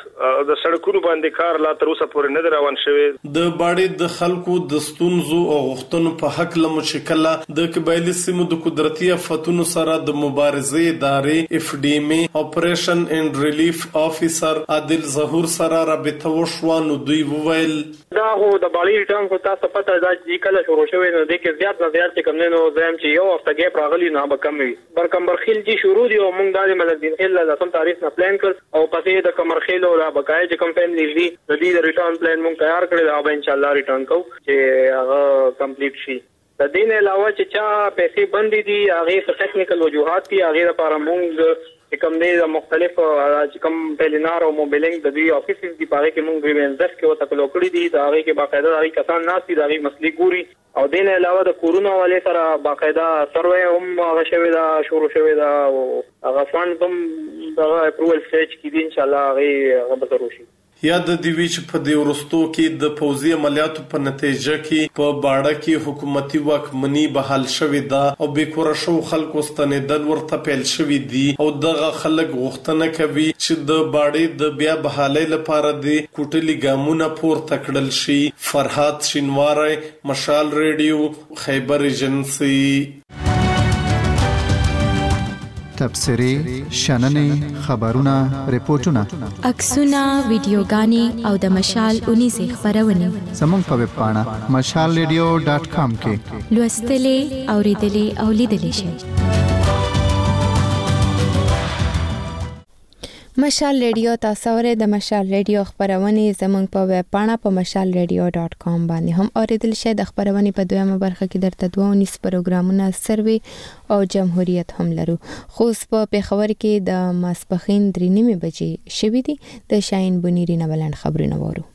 د سړکونو باندې کار لا تر اوسه پورې نه روان شوی. د باړې د خلکو د ستونزو او غوښتنو په حق له مشکله د قبایلی سیمو د قدرتي آفتونو سره د مبارزې ادارې FDMA اپریشن اینڈ ریلیف افیسر عادل ظهور سره رابطه وشوه. نو دوی وویل دا هو د باړې ریټرن کو تاسو پته دا چې کله شروع شوی نو د کې زیات نه زیات کم نه نو زم چې یو هفته کې راغلی نه به کم وي. برکمبرخیل چې شروع دی او موږ د ملک دین الا د تاریخ نه پلان او پسې د کمرخیل او بقای چې کمپاین لیږي د دې ریټرن پلان مونږ تیار کړی دا به ان شاء الله ریټرن کوو چې هغه کمپلیټ شي. د دې نه علاوه چې چا پیسې بندې دي هغه ټیکنیکل وجوهات دي هغه لپاره مونږ کوم دې مختلف چې کوم پلینار او موبایلینګ د دې افیسز دی پاره کې مونږ ریمنځ کې وته کلوکړي دي دا هغه کې باقاعده هغه کسان ناس دي دا هغه مسلې ګوري او دین علاوه د کورونا والے سره باقاعده سروې هم هغه شوی دا شروع شوی دا او هغه فند هم دا اپروول سټیج کې دي ان شاء الله هغه به شروع شي. یا د دې ویچ په دې ورستو کې د پوځي عملیاتو په نتیجه کې په باړه کې حکومتي واکمني بحال شوې ده او بیکوره شو خلکو ستنېدل ورته پیل شوې دي او دغه خلک غوښتنه کوي چې د باړې د بیا بحالۍ لپاره د کوټلي ګامونه پورته کړل شي. فرهاد شینواری، مشال ریډیو، خیبر ایجنسی. تبصرې، شننې، خبرونه، ریپورتونه، عکسونه، ویډیوګانې او د مشال 19 خبرونه زموږ په ویب پاڼه mashalradio.com کې لوستلې، اوریدلې او لیدلې شئ. مشال ریډیو تاسو ورې د مشال ریډیو خبرونه زموږ په ویب پاڼه په mashalradio.com باندې هم اوریدل شئ. د خبرونه په دویمه برخه کې درته 22 پروګرامونه سروي او جمهوریت هم لرو. خو په پیښور کې د ماسپخین 3:30 بجې شوې دي. د شاهین بنيري نه بلند خبرونه وورو.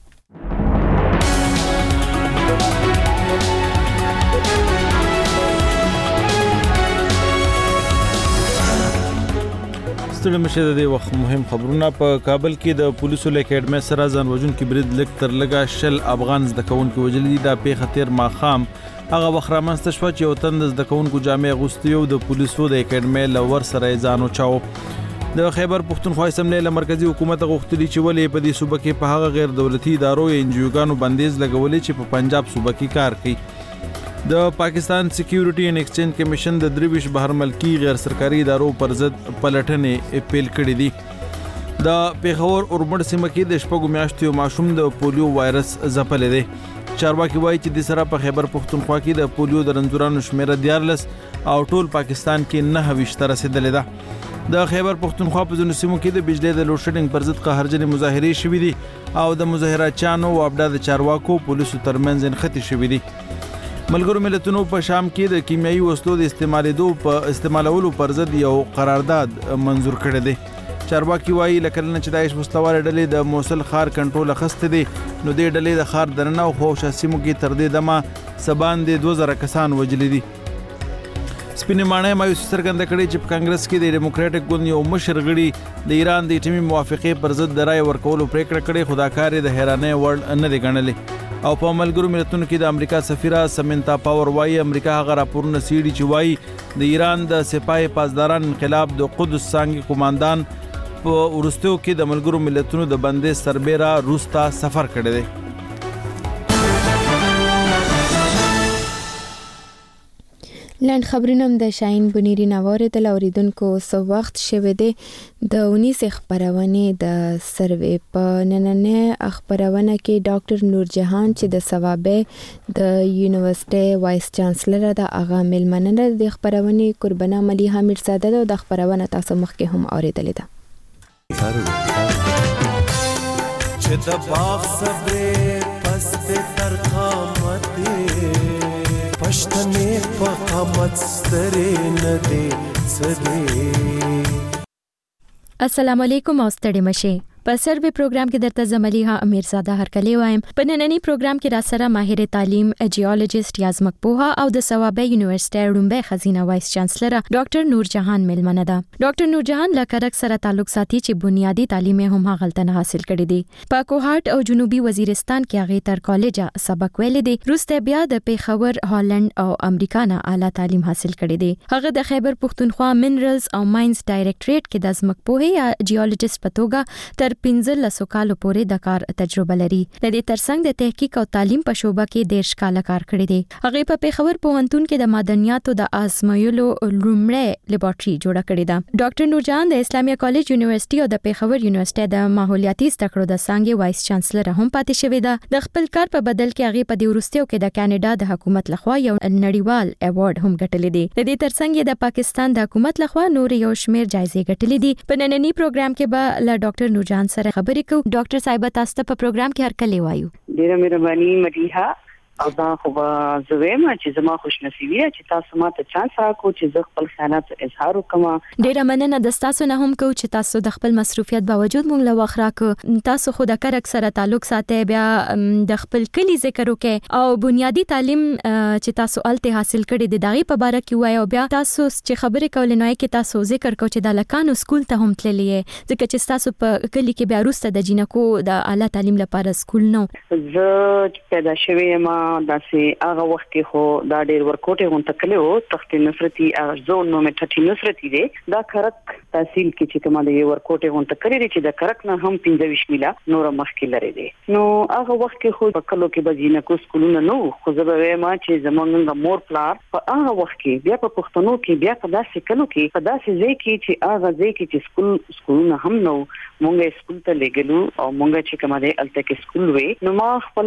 ستړي مشه د وخت مهم خبرونه. په کابل کې د پولیسو له اکیډمي سره ځانوژونکي برید لک تر لګا شل افغان زده کوونکو وجل دي. د پیښه تیر ماخام هغه وخت رامنځته شو چې یو تند زده کوونکو جامع غوستي او د پولیسو د اکیډمي لور سره ځانو چاو. د خیبر پښتونخوا اسمبلی له مرکزی حکومت غوښتلی چې ولې په دې صوبه کې په هغه غیر دولتي ادارو یا انجیوګانو بندیز لګولې چې په پنجاب صوبه کې کار کوي. د پاکستان سکیورټي اینڈ ایکسچینج کمیشن د 23 بهر ملکی غیر سرکاري ادارو پر ضد پلټنې اپیل کړې دي. د پیښور اورمړ سیمه کې د شپږو میاشتو ماشوم د پولیو وایرس ځپلې دی. چارواکي وایي چې د سره په خیبر پښتونخوا کې د پولیو د رنځورانو شمیره 14 او ټول پاکستان کې 29 رسیدلې ده. د خیبر پښتونخوا په ځینو سیمو کې د بجلی د لوډ شیډینګ پر ضد قهرجنې مظاهرې شوې دي او د مظاهراتچانو او ابدا د چارواکو پولیسو ترمنځ انختی شوې دي. ملګرو ملتونو په شام کې د کیمیاوي وسلو د استعمالولو پر ضد یو قرارداد منزور کړی دی. چارواکي وایي لکه چې داعش مستوار ډلې د موصل ښار کنټرول اخیستی دی نو دې ډلې د ښار دننه او خوشا سیمو کې تر دې دمه سبان د 2000 کسان وجلی دي. سپینې ماڼۍ مایوسي څرګنده کړې چې په کانګرس کې د ډیموکراټک ګوند یو مشر غړي د ایران د اټومي موافقې پر ضد د رای ورکولو پریکړه کړې، خو دا کار د حیرانۍ وړ نه دی ګڼلی. او په ملګرو ملتونو کې د امریکا سفیره سمنتا پاور وایي امریکا هغه راپورونه سیړي چې وایي د ایران د سپاه پاسداران انقلاب د قدس څانګې قوماندان په ورستیو کې د ملګرو ملتونو د بندیز سربېره روس ته سفر کړی دی. لاند خبرونه د شاهین بنيري نواره د اوریدونکو سو وخت شوه دی. د 19 خبرونه د سروې په نننه خبرونه کې ډاکټر نور جهان چې د ثوابه د یونیورسيټي وایس چانسلر د اغا ملمنه د خبرونه قربانه مليحه میرزاده د خبرونه تاسو مخکې هم اوریدلې ده. چې د باغ صبر پس د ترخامت پښتنې په قامت سترې نه دي سدي. السلام علیکم او ستړي مشه. په سروې پروګرام کې درته زملیها امیرزاده هرکلی وایم. په نننی پروګرام کې را سره ماهر تعلیم جیولوژیست یازمک پوها او د ثوابه یونیورسيټي رومبه خزینه وایس چانسلر ډاکټر نور جهان ملمنه ده. ډاکټر نور جهان له کرک سره تعلق ساتي چې بنیادی تعلیم هم هغلته حاصل کړی دی. په کوهاټ او جنوبي وزیرستان کې هغه تر کالج سبق ویل دي. روسته بیا د پیښور، هالند او امریکا نه اعلی تعلیم حاصل کړی دی. هغه د خیبر پښتونخوا منرالز او ماینز ډایریکټریټ کې د ازمک پوهه یا جیولوژیست په توګه تر 15 کالو پورې د کار تجربه لري. د دې ترڅنګ د تحقیق او تعلیم په شوبه کې 10 کال کار کړی دی. هغه په پیښور پوهنتون کې د معدنیاتو د آزمایلو لومړی لیبارټري جوړه کړې ده. ډاکټر نور جهان د اسلامي کالج یونیورسيټي او د پیښور یونیورسيټي د ماحولیاتي زده کړو د څانګې وایس چانسلر هم پاتې شوې ده. د خپل کار په بدل کې هغه په دې ورستیو کې د کاناډا د حکومت لخوا یو نړیوال ایوارډ هم ګټلی دی. د دې ترڅنګ د پاکستان د حکومت لخوا نور یو شمیر جایزې ګټلې دي. په نننی پروګرام کې به له ډاکټر نور جهان سره خبرې کوو. ډاکټر صاحب تاسو ته په پروګرام کې هرکلی وایو. ډیره مهرباني مدیحه او دا خو زویم چې زما خوش نصیبی چې تاسو ماته چانس راکو چې زه خپل خیالات اظهار وکم. ډیره مننه د تاسو نه هم کو چې تاسو د خپل مصروفیت باوجود مونږ له وخت راکو. تاسو خو د کرک سره تعلق ساتي، بیا د خپل کلی ذکر وکي او بنیادی تعلیم چې تاسو الته حاصل کړی د دغه په اړه کې وایو. بیا تاسو چې خبرې کولې نو کې تاسو ذکر کو چې د لکانو سکول ته هم تللی ځکه چې تاسو په کلی کې بیا روسته د جنکو د اعلی تعلیم لپاره سکول نو. زه پیدا شوی ما داسې هغه وخت کې خو دا ډېر ورکوټه غون تکلو تخت نصرتي زون نو مټټي نصرتي دی دا کرک تحصیل کې چې کومه دی ورکوټه غون تکلې چې د کرک نه هم 25 میله نور مخکې لري دی. نو هغه وخت کې خو په کلو کې بجینکو سکولونه نو خو زه به ما چې زمونږ مور پلار په هغه وخت کې بیا په پښتنو کې بیا په داسې کلو کې په داسې ځای کې چې هغه ځای کې چې سکولونه هم نو مونږه سکول ته لګلو او مونږه چې کومه دی الته کې سکول وې نو ما خپل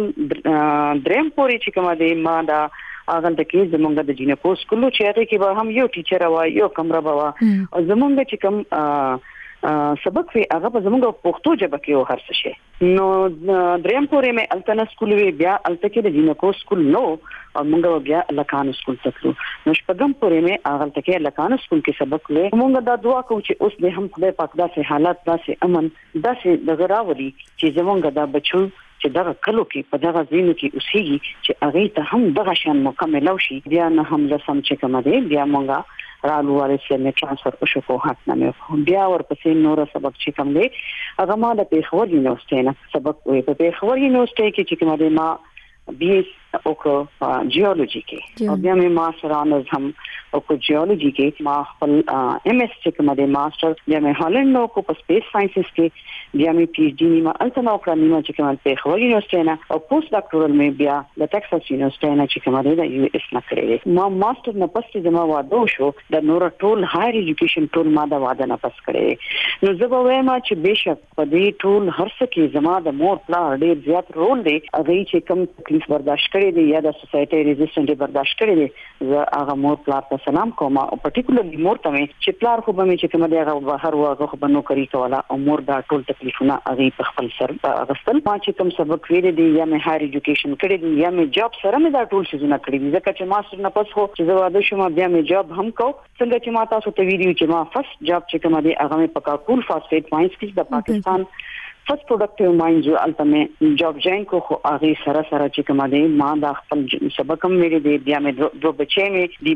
دریم پورې چې کومه دی ما دا اغه د کې زمونږ د جینکو سکول چې هغه کې به هم یو ټیچر وای یو کمره بوا او زمونږ چې کوم سبق وی هغه په زمونږ پښتو ژبه کې هر څه شي. نو دریم پورې مې التنا سکول وی بیا الته کې د جینکو سکول نو او مونږ بیا لکان سکول ته تلو. نو شپږم پورې مې هغه الته کې لکان سکول کې سبق وی مونږ دا دعا کوو چې اوس به هم خدای پاک داسې حالات داسې امن داسې دغراولي چې زمونږ دا بچو چې دغه کلو کې په دغه ځینو کې اوسېږي چې هغه ته هم دغه شان مکمل شي. بیا نه هم لسم چې کوم دی بیا مونږه رالو والے سره ترانسفر وشو په حق نه بیا ورپسې نور سبق چې کوم دی هغه ما د پیښور یونیورسيټي نه سبق وې په پیښور یونیورسيټي کې چې کوم دی ما BS او جیولوژي کې او بیا مې ماستر آنرز هم او جیولوژي کې ما خپل MS چې کوم دی ماستر بیا مې هالند نو کو په سپیس ساينسز کې بیا مې PhD نیمه الته نو کړم نیمه چې کوم پیښور یونیورسيټي نه او پوسټ ډاکټورل مې بیا د ټکساس یونیورسيټي نه چې کوم دی د US نه کړی ما ماستر نه پسې زما واده شو د نور ټول هایر ایجوکیشن ټول ما د واده نه پس کړی. نو زه به وایم چې بهشک په دې ټول هر څه کې زما د مور پلان ډېر زیات رول دی. هغه چې کوم تکلیف برداشت کړی دی یا د سوسایټي ریزिस्टेंट برداشت کړی دی زه هغه مور پلار ته سلام کوم او پټیکولرلی مور ته چې پلار خو به مې چې کوم دی هغه بهر واغه خو بنو کوي کولا او مور دا ټول تکلیفونه هغه په خپل سر غستل. ما چې کوم سبق ویل دي یا مې هایر ایجوکیشن کړی دی یا مې جاب سره مې دا ټول شیزونه کړی دي ځکه چې ماستر نه پس خو چې زه واده شوم بیا مې جاب هم کو څنګه چې ما تاسو ته ویډیو چې ما فرست جاب چې کوم دی هغه مې پکا کول فاسفیټ ماینز کې د پاکستان فرست پروډکټیو ماینز الټیمیټ جاب جاین کو خو هغه سره چې کوم دی ما دا خپل سبق هم ویل دي بیا مې دوه بچې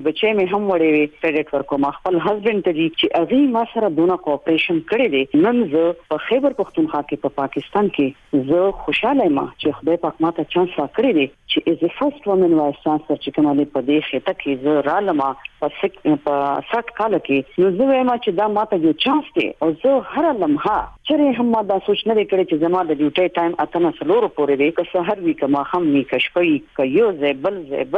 مې هم وړې وي کریډټ ورکو ما خپل هسبند ته دي چې هغه ما سره دونه کوآپریشن کړی دي. نن زه په خیبر پختونخوا کې په پاکستان کې زه خوشاله یم چې خدای پاک ماته چانس راکړی دی چې از فرست وومن وایس چانسلر چې کوم دی په دې خطه کې زه رالم په 60 کال کې. نو زه وایم چې دا ماته یو چانس دی او زه هر لمحه چې هم ما دا سوچ نه کړی چې زما د ډیوټي ټایم اتنه سلور پورې دی که سحر وی کما هم می کشپي کيو زبل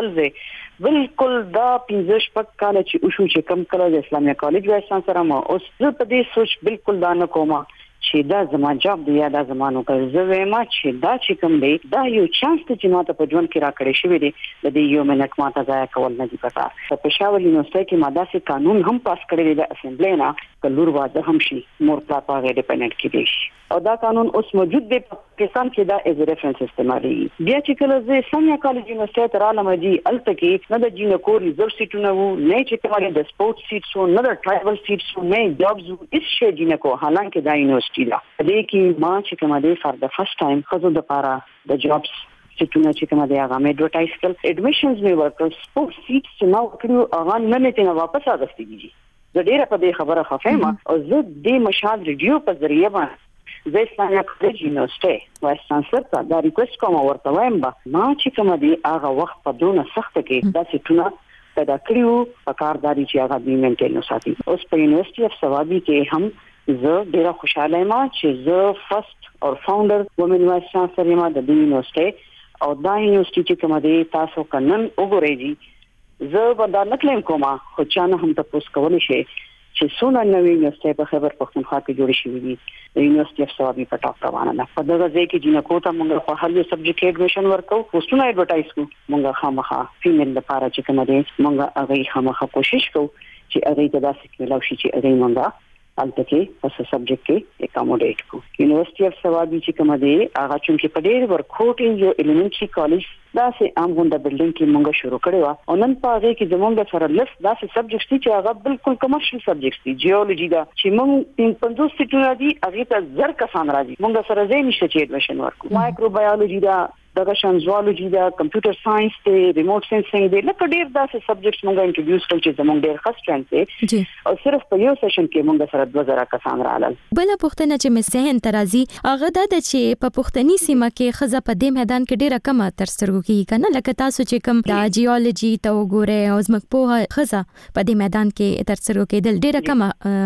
بالکل دا 15 شپږ کال چې او شو چې کم کله د اسلامي کالج وایس چانسلر ما اوس زه په دې سوچ بالکل دا نه کوم چې دا زما جاب دی یا دا زمانو کوي. زه وایم چې دا چې کوم دی دا یو چانس ته چې ماته په ژوند کې راکړی شوی دی د دې یو منټ ماته ځای کول نه دي پکار. په پېښور یونیورسيټي کې ماده سي قانون هم پاس کړی دی د اسمبلی نه کلور واده هم شي مور پلا پاغه ډیپندنت کې دی او دا قانون اوس موجود دی په پاکستان کې دا از ریفرنس استعمالي. بیا چې کله زه سامیا کالج یونیورسيټي ته رالم دي الته کې نه د جینکو ریزرو سیټونه وو نه چې کومه د سپورت سیټس وو نه د ټرایبل سیټس وو نه جابز هیڅ شي جینکو حالانکه دا یونیورسيټي دا دې کې ما چې کومه دی فار د فرست ټایم خزو د پاره د جابز سیټونه چې کومه دی هغه مې ایڈورټایز کړ اډمیشنز مې ورکړ سپورت سیټس نو کړو هغه نه مې ته واپس اغستې دي. زه ډیره په دې خبره خفه ما او زه د مشال ریډیو په ذریعہ باندې زه اسلامي کالج یونیورسيټي وایس چانسلر ته دا ریکوست کوم ورته وایم ما چې کومه دی هغه وخت په دونه سخت کې دا سیټونه پیدا کړیو په کارداري چې هغه دی مینټین وساتي. اوس په یونیورسيټي اف سوابي کې هم زه ډیره خوشاله یم چې زه فرست او فاونډر وومن وایس چانسلر یم د یونیورسيټي او دا یونیورسيټي چې کومه دی تاسو کنن وګورئ زه به دا نکلم کومه خو چانه هم تاسو کولی شئ چې څونه نوې یونیورسيټي په خیبر پختونخوا کې جوړې شوې دي. د یونیورسيټي اف سوابي په ټاپ روانه ده. په دغه ځای کې جنکو ته موږ په هر یو سبجیکټ ایډمیشن ورکو پوسټونه ایډورټایز کو موږ خامخا فیمیل لپاره چې کومه دي موږ هغه خامخا کوشش کوو چې هغه ته داسې کېلاو شي چې هغه موږ البته کې په سبجیکټ کې اکاموډیټ کو یونیورسيټي اف سوادي چې کوم دی هغه چې په ډېر ورکوټ یو ایلیمنټري کالج دا سه عام غونډه بلډینګ کې مونږ شروع کړو او نن په هغه کې زموږ سره لس دا سه سبجیکټ چې هغه بالکل کمرشل سبجیکټ دي جیولوژي دا چې مونږ 50 سټونه دي هغه ته زر کسان راځي مونږ سره زې نشته چې ایډمیشن ورکو مایکروبیولوژي دا دغه شان زوالوجي دا کمپیوټر ساينس ته ریموټ سنسینګ دی لکه ډیر داسې سبجیکټس مونږه انټروډیوس کړل چې زموږ ډیر ښه سترنث دی او صرف په یو سیشن کې مونږ سره 2000 کسان راغلل بل پوښتنه چې مسهن ترازی هغه د چې په پښتني سیمه کې خزه په دې میدان کې ډیره کم تر سترګو کیږي کنه لکه تاسو چې کم د جیولوژي ته وګوره او زمکپوه خزه په دې میدان کې تر سترګو کېدل ډیره کم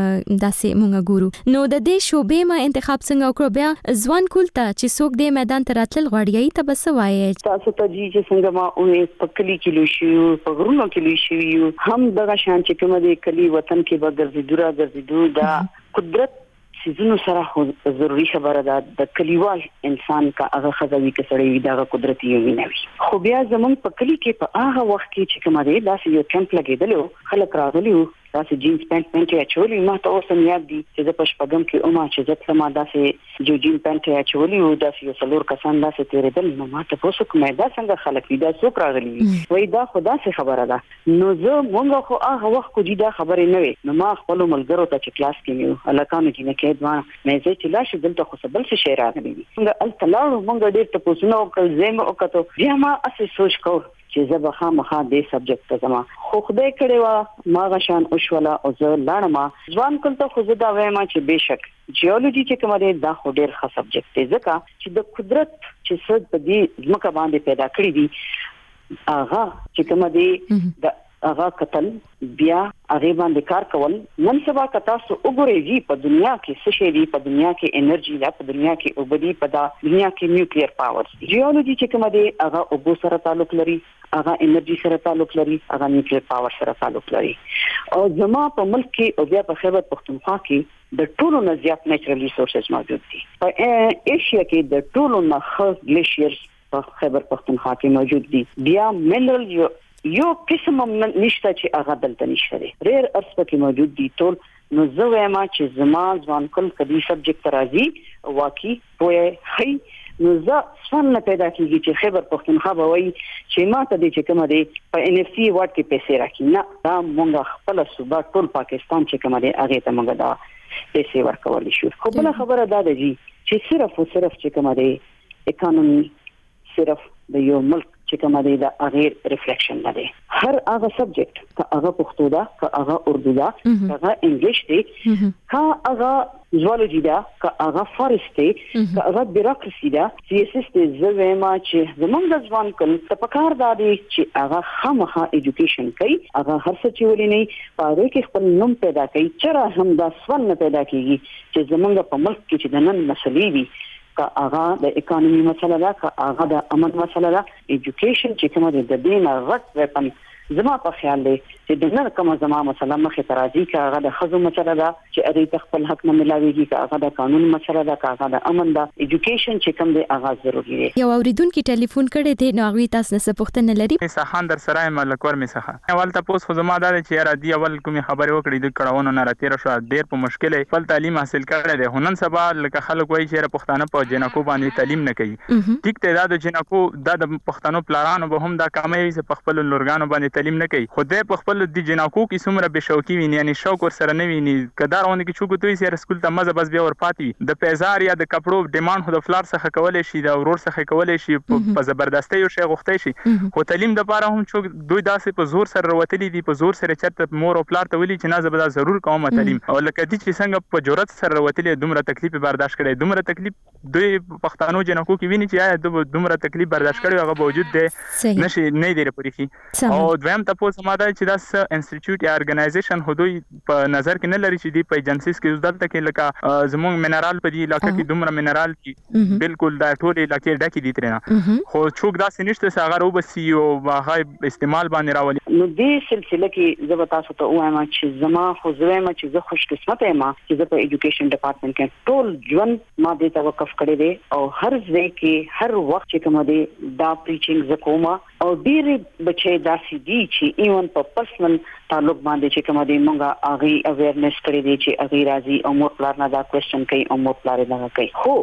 داسې مونږ ګورو نو د دې شوبې ما انتخاب څنګه وکړو بیا ځوان کولته چې څوک دې میدان ته راتلل غواړي ته سوای تاسو ته چې څنګه ما او په کلی کې لوشیو په غرونو کې لوشیو هم دغه شان چې کومه د کلی وطن کې به ګرځېدو دا قدرت سيزونو سره ضروري خبره ده د کلیوال انسان کا هغه خزوي کې سړی دا قدرت یې وینوي خو بیا زمون په کلی کې په هغه وخت کې چې کومه دی دا یو کیمپ لګیدلو خلک راغلیو تاسو جینز پینټ یې چولې ما ته اوس یاد دي چې د پښپغم کې اوما چې ځکه ما داسې جو جین پینټ یې چولې او داسې یو څلور کسان داسې تیرېدل نو ما ته پوسو کومه دا څنګه خلک دا څوک راغلي وای دا خدا سي خبره ده نو زه مونږ خو هغه وخت کو دي دا خبرې نه وي نو ما خپل ملګرو ته چې کلاس کې نیو الکانو کې نه کې دوه مې چې لا شي دلته خو بل څه شي راغلي څنګه التلاړو مونږ ډېر ته پوسنو او زم او کته بیا ما اسې سوچ کو چې زه به خامخا دې سبجیکټ ته زما خو خدای کړي وا ما غشان اوشولا او زه لاړم ځوان کله خو زه دا وایم چې بهشک جیولوژي چې کومه ده دا خو ډېر ښه سبجیکټ دی ځکه چې د قدرت چې څه په دې ځمکه باندې پیدا کړی دي هغه چې کومه ده د هغه قتل بیا هغه باندې کار کول نن سبا کتا سو وګورئ په دنیا کې څه شي دی په دنیا کې انرژي ده په دنیا کې وبدي په دنیا کې نیوکلیر پاور جیولوژي چې کومه ده هغه وبو سره تعلق لري هغه انرژي سره تعلق لري هغه نیوکلیر پاور سره تعلق لري او زما په ملک کې او بیا په خیبر پختونخوا کې د ټولو نه زیات نیچرل ریسورسز موجود دي په ایشیا کې د ټولو نه خاص گلیشیرز په خیبر پختونخوا کې موجود دي بیا منرل یو قسم نشته چې هغه دلته نشته دی ډېر ارس کې موجود دي ټول نو زه وایم چې زما ځوان کل کدي سبجیکټ راځي واقعي پوهه هي نو زه څنګه پیدا کیږي چې خیبر پختونخوا به وایي چې ما ته دې چې کومه دی په ان اف سي وارد کې پیسې راکې نه دا مونږ خپل صوبه ټول پاکستان چې کومه دی هغه ته مونږ دا پیسې ورکول شو خو بل خبره دا ده چې صرف او صرف چې کومه دی اکانومي صرف د یو ملک چې کومه دی دا غیر ریفلیکشن نه دی هر هغه سبجیکټ که هغه پښتو ده که هغه اردو ده که هغه انګلیش دی که هغه زوالوجي ده که هغه فارست دی که هغه بیروکراسي ده سیاست دی زویما چې زمونږ د ځوان کل ته پکار دادي چې هغه خامخا ایجوکیشن کوي هغه هر څه چې ولې نه پاره کې خپل نوم پیدا کوي چې هم دا سوال نه پیدا کیږي چې زمونږ په ملک کې چې د نن مسلې دي که هغه د اکانومي مسله ده که هغه د امن مسله ده ایجوکیشن چې کومه د دین غټ وپن زما په خیال دی چې د نن کومه زما مسله مخه ترازی که هغه د خزو مسله ده چې اړې خپل حق نه ملاويږي که هغه د قانون مسله ده که هغه د امن ده ایجوکیشن چې کوم دی هغه ضروري دی یو اوریدونکو ټلیفون کړي ته نو هغه تاسو نه پوښتنه لري سخان در سره ملکور می څخه اول تاسو خو زما ده چې را دی اول کومي خبره وکړي د کړهونو نه راتیر شو ډیر په مشکل خپل تعلیم حاصل کړی دی هنن سبا لکه خلک وایي چې پښتانه په جنکو باندې تعلیم نه کوي ټیک ته دا د جنکو د پښتنو پلانانو به هم دا کموي چې په خپل لورګانو باندې تعلیم نه کوي خدای په خپل د جنکو کې څومره به شوقي ویني یعنی شوق ور سره نه ویني کدارونه کې چوکو توي سره سکول ته مزه بس بیا ور پاتې د پیزار یا د کپړو ډیماند خو د فلار څخه کولای شي د ورور څخه کولای شي په زبردستۍ او شی غوښتي شي خو تعلیم د لپاره هم چوک دوی داسې په زور سره وروتلی دي په زور سره چرته مور او پلار ته ویلي چې نه زبدا ضرور کوم تعلیم او لکه دي چې څنګه په جرأت سره وروتلی دومره تکلیف برداشت کړي دومره تکلیف دوی پښتانو جنکو کې ویني چې آیا دومره تکلیف برداشت کړي هغه موجود دي نشي نه دی لري او دویم تاسو ما دا چې دا انسټیټیوټ یا ارګنایزیشن هدوی په نظر کې نه لري چې دی په ایجنسیز کې دلته کې لکه زموږ منرال په دی علاقې کې دومره منرال کې بالکل دا ټول علاقې ډکې دي ترنه خو څوک دا سنشته ساغه رو بس یو هغه استعمال باندې راولي نو دې سلسله کې زه تاسو ته وایم چې زما خو زویم چې زه خوش قسمت یم چې زه په ایجوکیشن ډپارټمنټ کې ټول ژوند ما دې ته وقف کړی دی او هر ځای کې هر وخت چې کوم دی دا پریچینګ زکوما او ډیر بچي داسې دي چې ایون په پرسنل تعلق باندې چې کوم دي مونږه اغي اویرنس کړی دی چې اغي راځي او مور پلار نه دا کوېسچن کوي او مور پلار نه کوي. خو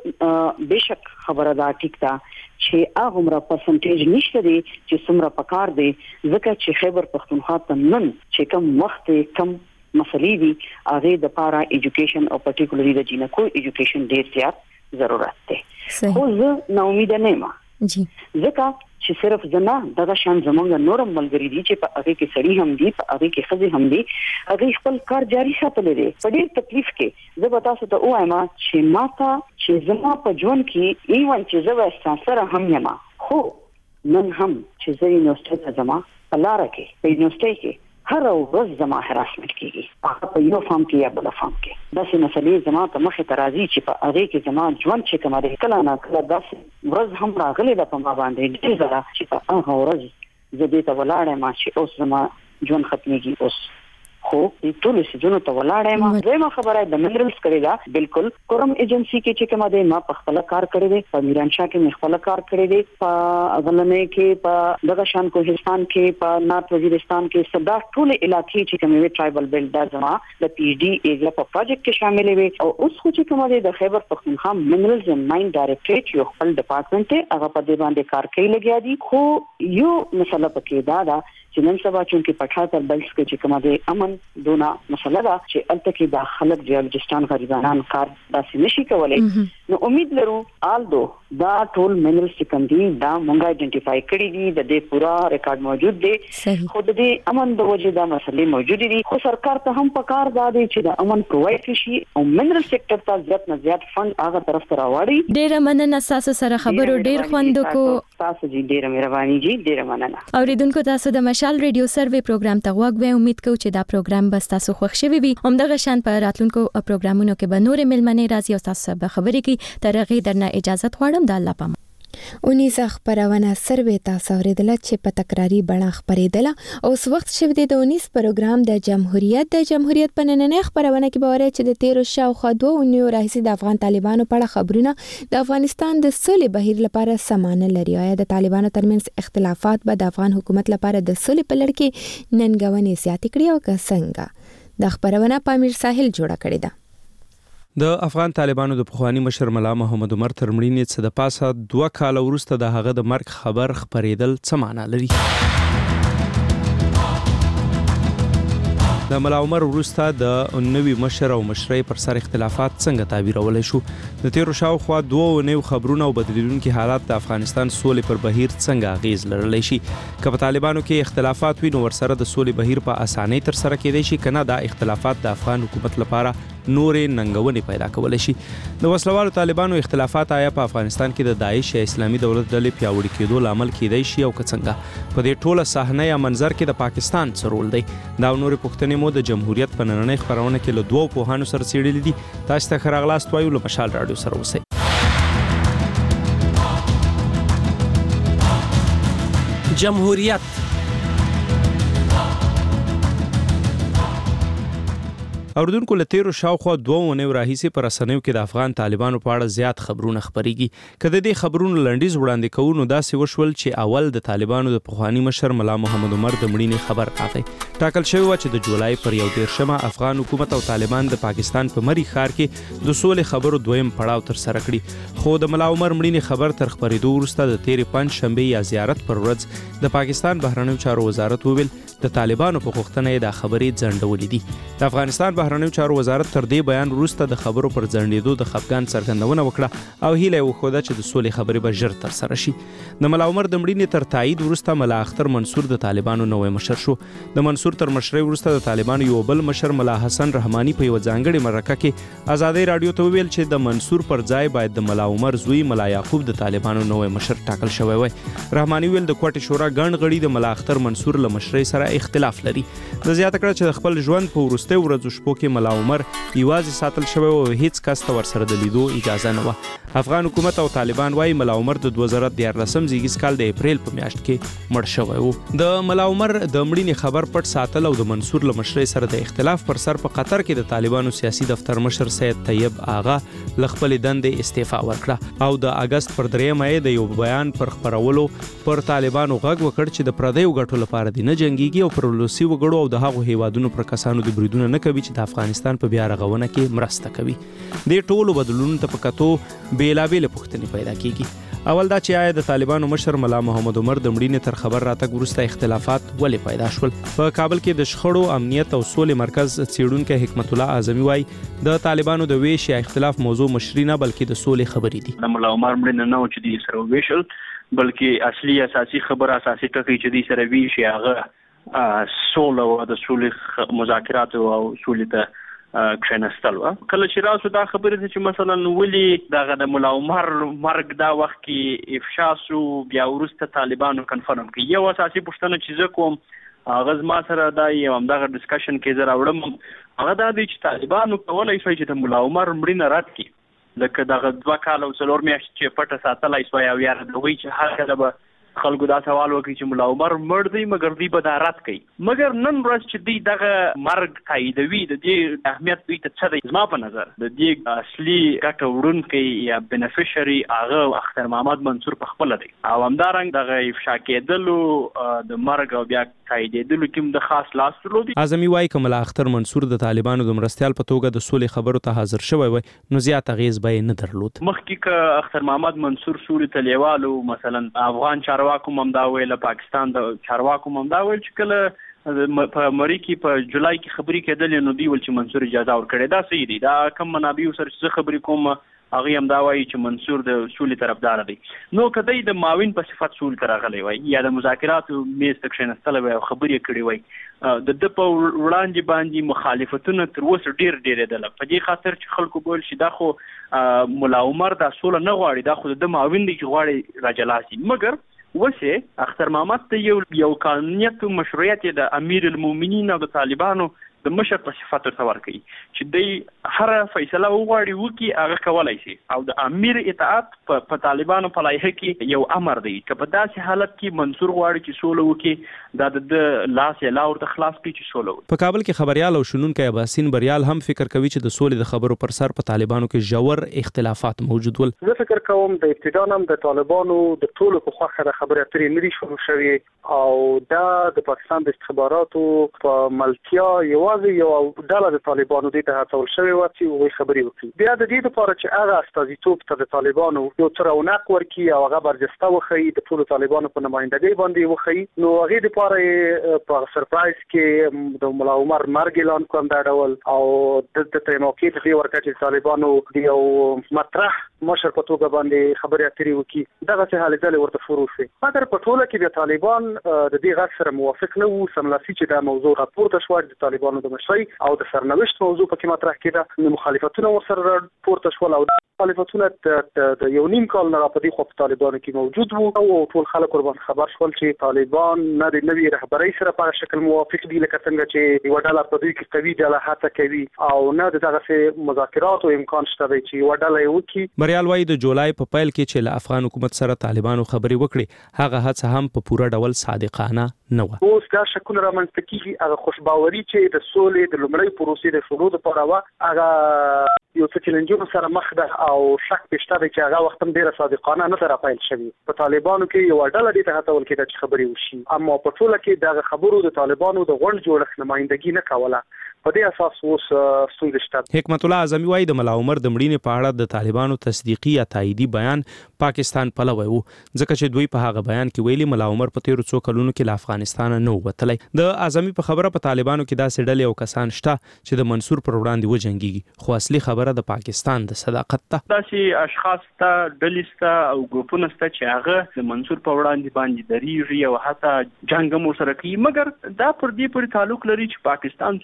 زه بشک خبره دا ټیک ده چې هغه عمره پرسنټیج نشته دی چې څومره پکار دی ځکه چې خیبر پختونخوا ته نن چې کوم وخت کم مسلې دي هغه د پارا ایجوکیشن او پرټیکولرلی د جینکو ایجوکیشن ډیر زیات ضرورت دی. خو زه نو امید نه یم جی ځکه چې صرف زنا دغه شان زمونږ نورم ملګری دي چې په هغه کې سړی هم دي په هغه کې خزي هم دي هغه خپل کار جاری ساتلې دي په ډېر تکلیف کې زه به تاسو ته وایم چې ماته چې زما په ژوند کې ایون چې زه وستان سره هم یم خو نن هم چې زه یونیورسيټي ته ځم په لار کې په یونیورسيټي کې هر ورځ زما هراسمنت کیږي هغه په یو فارم کې یا بل فارم کې داسې مسلې زما ته مخه ترازی چې په هغه کې زما ژوند چې کومه ده کله نه کله داسې ورځ هم راغلي ده په ما باندې ډېر ځله چې په هغه ورځ زه دې ته ولاړم چې اوس زما ژوند ختميږي اوس خو دې ټول سيزونو ته ولاړم زما خبره د منرالز کړی دا بالکل کورم ایجنسی کې چې کومه ده ما په خپل کار کړی دی په میرانشاه کې خپل کار کړی دی په غلنې کې په دغه شان کوهستان کې په نارت وزیرستان کې صدا ټول علاقې چې کومه ټرایبل بیلټ دا زما د پی ایچ ډي ایجا په پروجیکټ کې شامل وي او اوس خو چې کومه ده د خیبر پختونخوا منرالز اینڈ ماین ډایریکټریټ یو خپل ډپارټمنټ ته هغه په دې باندې کار کوي لګیا دي خو یو مسله پکې دا چې نن سبا چې په ټاټر بلس کې چې کومه ده امن دونه مسله ده چې الته کې د خلک جیولوجستان غریبانان کار داسې نشي کولای نو امید لرو آلدو دا ټول منرالز چې کوم دي دا مونږه ایډنټیفای کړی دي د دې پورا ریکارډ موجود دی خو د دې امن د وجې دا مسلې موجود دي خو سرکار ته هم پکار دی چې د امن پرووایډ شي او منرال سېکټر ته زیات نه زیات فند هغه طرف ته راوړي. ډیر مننه تاسو سره خبرو ډیر خوند کو تاسو جی ډیر مهرباني جی ډیر مننه. اوریدونکو تاسو د مشال ریډیو سروې پروګرام ته غوږ امید کوم چې دا پروګرام به تاسو خوښ شوي وي همدغه شان په راتلونکو پروګرامونو کې به نور ملمنې راځي او تاسو به خبرې کوي تر هغه درنه اجازه غواړم د الله پامه. اونیزه خبرونه سروې تاسو اوریدله چې په تکراری بڼه خبرېدله او اوس وخت شوی دی د 19 پروګرام د جمهوریت په نننۍ خبرونه کې به وره چې د 13 شاوخوا 2 اونیو راهیسې د افغان طالبانو په اړه خبرونه د افغانستان د سولې بهیر لپاره سمانه لري او د طالبانو ترمنځ اختلافات به د افغان حکومت لپاره د سولې په لړ کې ننګونې زیاتې کړي او که څنګه د خبرونه په امیر ساحل جوړه کړې ده. د افغان طالبانو د پخوانی مشر ملا محمد عمر تر مړینې څخه د پاسه 2 کال وروسته د هغه د مرګ خبر خبرېدل څه معنی لري؟ د ملا عمر وروسته د نوي مشر او مشرۍ پر سر اختلافات څنګه تعبیرولای شو؟ د 13 شاوخوا 2 خبرونه او بدلیدونکو حالات د افغانستان سولې پر بهیر څنګه اغیز لرلی شي؟ که په طالبانو کې اختلافات وي نو ورسره د سولې بهیر په اسانۍ تر سره کېدای شي کنه دا اختلافات د افغان حکومت لپاره نورې ننګونې پیدا کولای شي. د وسلوالو طالبانو اختلافات آیا په افغانستان کې د داعش یا اسلامي دولت ډلې پیاوړي کېدو لامل کېدای شي او که څنګه؟ په دې ټوله صحنه یا منظر کې د پاکستان څه رول دی؟ دا نورې پوښتنې مو د جمهوریت په نننۍ خبرونه کې له 2 پوهانو سره څېړلې دي. تاسو ته ښه راغلاست وایو له مشال راډیو سره اوسئ. جمهوریت اوردونکو له 13 شاوخوا 2 اونیو راهیسې پر رسنیو کې د افغان طالبانو په اړه زیات خبرونه خبريږي. کله د خبرونو لنډیز وړاندې کوو نو داسې وشول چې اول د طالبانو د پخوانی مشر ملا محمد عمر د مړینې خبر راغی. ټاکل شوی و چې د جولای پر 1 افغان حکومت او طالبان د پاکستان په مری ښار کې د سولې خبرو دویم پړاو تر سره کړی خو د ملا عمر مړینې خبر تر خبرېدو وروسته د 13 پنځشنبه یا زیارت پر ورځ د پاکستان بهرنیو چارو وزارت وویل د طالبانو په غوښتنه د خبرې ځنډولې دي. د افغانستان بهرنیو چارو وزارت تر دې بیان وروسته د خبرو پر ځنډېدو د خفګان څرګندونه وکړه او هیله وکړه چې د سولې خبرې به ژر تر سره شي. د ملا عمر د مړینې تر تایید وروسته ملا اختر منصور د طالبانو نوې مشر شو. د منصور تر مشرۍ وروسته د طالبانو یو بل مشر ملا حسن رحماني په یو ځانګړي مرکه کې آزادۍ رادیو ته ویل چې د منصور پر ځای باید د ملا عمر زوی ملا یعقوب د طالبانو نوې مشر ټاکل شوی وای. رحماني ویل د کوټې شورا ګڼ غړي د ملا اختر منصور له مشرۍ سره اختلاف لري. د زیاته کړه چې خپل ژوند په وروستي ورځو شپو کې ملا عمر یوازې ساتل شوی او هیڅ کس ته ورسره د لیدو اجازه نه و. افغان حکومت او طالبان وايي ملا عمر د 2014 زیږیز کال د اپریل په میاشت کې مړ شوی و. د ملا عمر د مړینې خبر پټ ساتل او د منصور له مشرۍ سره د اختلاف پر سر په قطر کې د طالبانو سیاسي دفتر مشر سید طیب آغا له خپلې دندې استعفا ورکړه او د اگست پر 3 د یو بیان پر خپرولو پر طالبانو غږ وکړ چې د پردیو ګټو لپاره دي نه جنگيږي او پر ولسی وګړو او د هغو هیوادونو پر کسانو د بریدونه نه کوي چې د افغانستان په بیا رغونه کې مرسته کوي. د ټولو بدلونونو ته په کتو بیلابېل پوښتنې پیدا کیږي. اول دا چې آیا د طالبانو مشر ملا محمد عمر د مړینې تر خبر راتګ وروسته اختلافات ولې پیدا شول؟ په کابل کې د شخړو امنیت او سولې مرکز څیړونکی حکمت الله اعظمي وایي د طالبانو د ویش یا اختلاف موضوع مشري نه بلکې د سولې خبرې دي. د ملا عمر مړینه نه و چې دوی سره وویشل، بلکې اصلي اساسي خبره اساسي ټکی چې دوی سره ویش هغه سوله او د سولې مذاکرات او سولې ته کښینستل و. کله چې راسو دا خبره ده چې مثلا ولي دغه د ملا عمر مرګ دا وخت کې افشا سو بیا ورسته طالبانو کنفرم کړي. یو اساسي پوښتنه چې زه کوم هغه زما سره دا یو همدغه ډسکشن کې زه راوړم هغه دا دی چې طالبانو کولی شي چې د ملا عمر مړینه رد کړي، لکه دغه 2 کال او 4 میاشتې چې پټه ساتلی شوی او یا دوی چې هر کله به خلکو دا سوال وکړي چې ملا عمر مړ دی مګر دوی به دا رد کوي. مګر نن ورځ چې دوی دغه مرګ تاییدوي د دې اهمیت دوی ته څه دی؟ زما په نظر د دې اصلي ګټه وړونکی یا بینیفیشري هغه اختر محمد منصور په خپله دی او همدارنګه دغه افشا کېدلو د مرګ او بیا تاییدېدلو کې د خاص لاس درلود. اعظمي وایي که ملا اختر منصور د طالبانو د مرستیال په توګه د سولې خبرو ته حاضر شوی وای نو زیات اغیز به یې نه درلود. مخکې که اختر محمد منصور سولې ته لیوالو مثلا افغان چارواکو هم دا ویل، پاکستان د چارواکو هم دا ویل چې کله په مری کې په جولای کې خبرې کېدلې نو دوی ول چې منصور اجازه ورکړې. دا صحیح دی. دا کم منابع سره چې خبرې کوم هغه هم دا وایي چې منصور د سولې طرفدار دی. نو کدی د معاون په صفت سولې ته راغلی وای یا د مذاکراتو میز ته کښېنستلی وای او خبرې کړې وای د په وړاندې باندې مخالفتونه تر اوسه ډېرېدله په دې خاطر چې خلکو بول شي دا خو ملا عمر دا سوله نه غواړي، دا خو د معاون دی چې غواړي راجلا شي. مګر وسه اختر محمد ته یو قانونیت او مشروعیت د امیر المؤمنین او د طالبانو د مشر په صفت ورته کوي چې دوی هر فیصله وغواړي وکي هغه کولای شي او د امیر اطاعت په طالبانو په لایحه کې یو امر دی. که په داسې حالت کې منصور غواړي چې سوله وکي دا د لاس یې لا ورته خلاص کړي چې سوله وکي. په کابل کې خبريال او شنونکی اباسین بریال هم فکر کوي چې د سولې د خبرو پر سر په طالبانو کې ژور اختلافات موجود ول. زه فکر کوم د ابتدا هم د طالبانو د ټولو په خوښه د خبرې اترې نه دي شروع شوې او دا د پاکستان د استخباراتو په ملتیا یوازې یو ډله د طالبانو دې ته هڅول شوې وه چې هغوی خبرې وکړي. بیا د دې دپاره چې هغه استازیتوب ته د طالبانو یو څه رونق ورکړي او هغه برجسته وښیي د ټولو طالبانو په نمایندګۍ باندې وښیي نو هغې دپاره یې په سرپرایز کې د ملا عمر مرګ اعلان کړم دا ډول او دلته ته یې موقع ته دې ورکړه چې طالبانو د یو مطرح مشر په توګه باندې خبرې اترې وکړي. دغسې هلې ځلې ورته شروع شوې. مګر په ټوله کې د طالبان د دې غږ سره موافق نه وو. سملاسي چې دا موضوع راپورته شوه د طالبانو د مشرۍ او د سرنوشت موضوع پکې مطرح کېده نو مخالفتونه ورسره راپورته شول او مخالفتونه د یو نیم کال نه راپدې خو په طالبانو کې موجود وو او ټول خلک ورباندې خبر شول چې طالبان نه د نوي رهبرۍ سره په شکل موافق دي لکه څنګه چې یوه ډله په دوی کې قوي ډله هڅه کوي او نه د دغسې مذاکراتو امکان شته دی چې یوه ډله یې وکړي. بریال وایي د جولای په پیل کې چې له افغان حکومت سره طالبانو خبرې وکړي هغه هڅه هم په پوره ډول صادقانه نه وه. اوس دا شکونه رامنځته کېږي هغه خوشباوري چې د سولې د لومړۍ پروسې د شروع دپاره وه هغه یو څه چلنجونو سره مخ ده او شک پې شته دی چې هغه وخت هم ډېره صادقانه نه ده راپیل شوې. په طالبانو کې یوه ډله دې ته هڅول کېده چې خبرې وشي اما په ټوله کې دغه خبرو د طالبانو د غونډ جوړښت نمایندګي نه کوله. په دې اساس اوس ستونزې شته. حکمت الله اعظمي وایي د ملا عمر د مړینې په اړه د طالبانو تصدیقي یا تاییدي بیان پاکستان پلوی وو ځکه چې دوی په هغه بیان کې ویلي ملا عمر په تیرو څو کلونو کې له افغانستان نه وتلی. د اعظمي په خبره په طالبانو کې داسې ډلې او کسان شته چې د منصور پر وړاندې وجنګيږي خو اصلي خبره د پاکستان د صداقت ته. داسې اشخاص ته ډلې شته او ګروپونه شته چې هغه د منصور په وړاندې باندې درېږي او حتی جنګ هم ورسره کوي. مګر دا پر دې پورې تعلق لري چې پاکستان څومره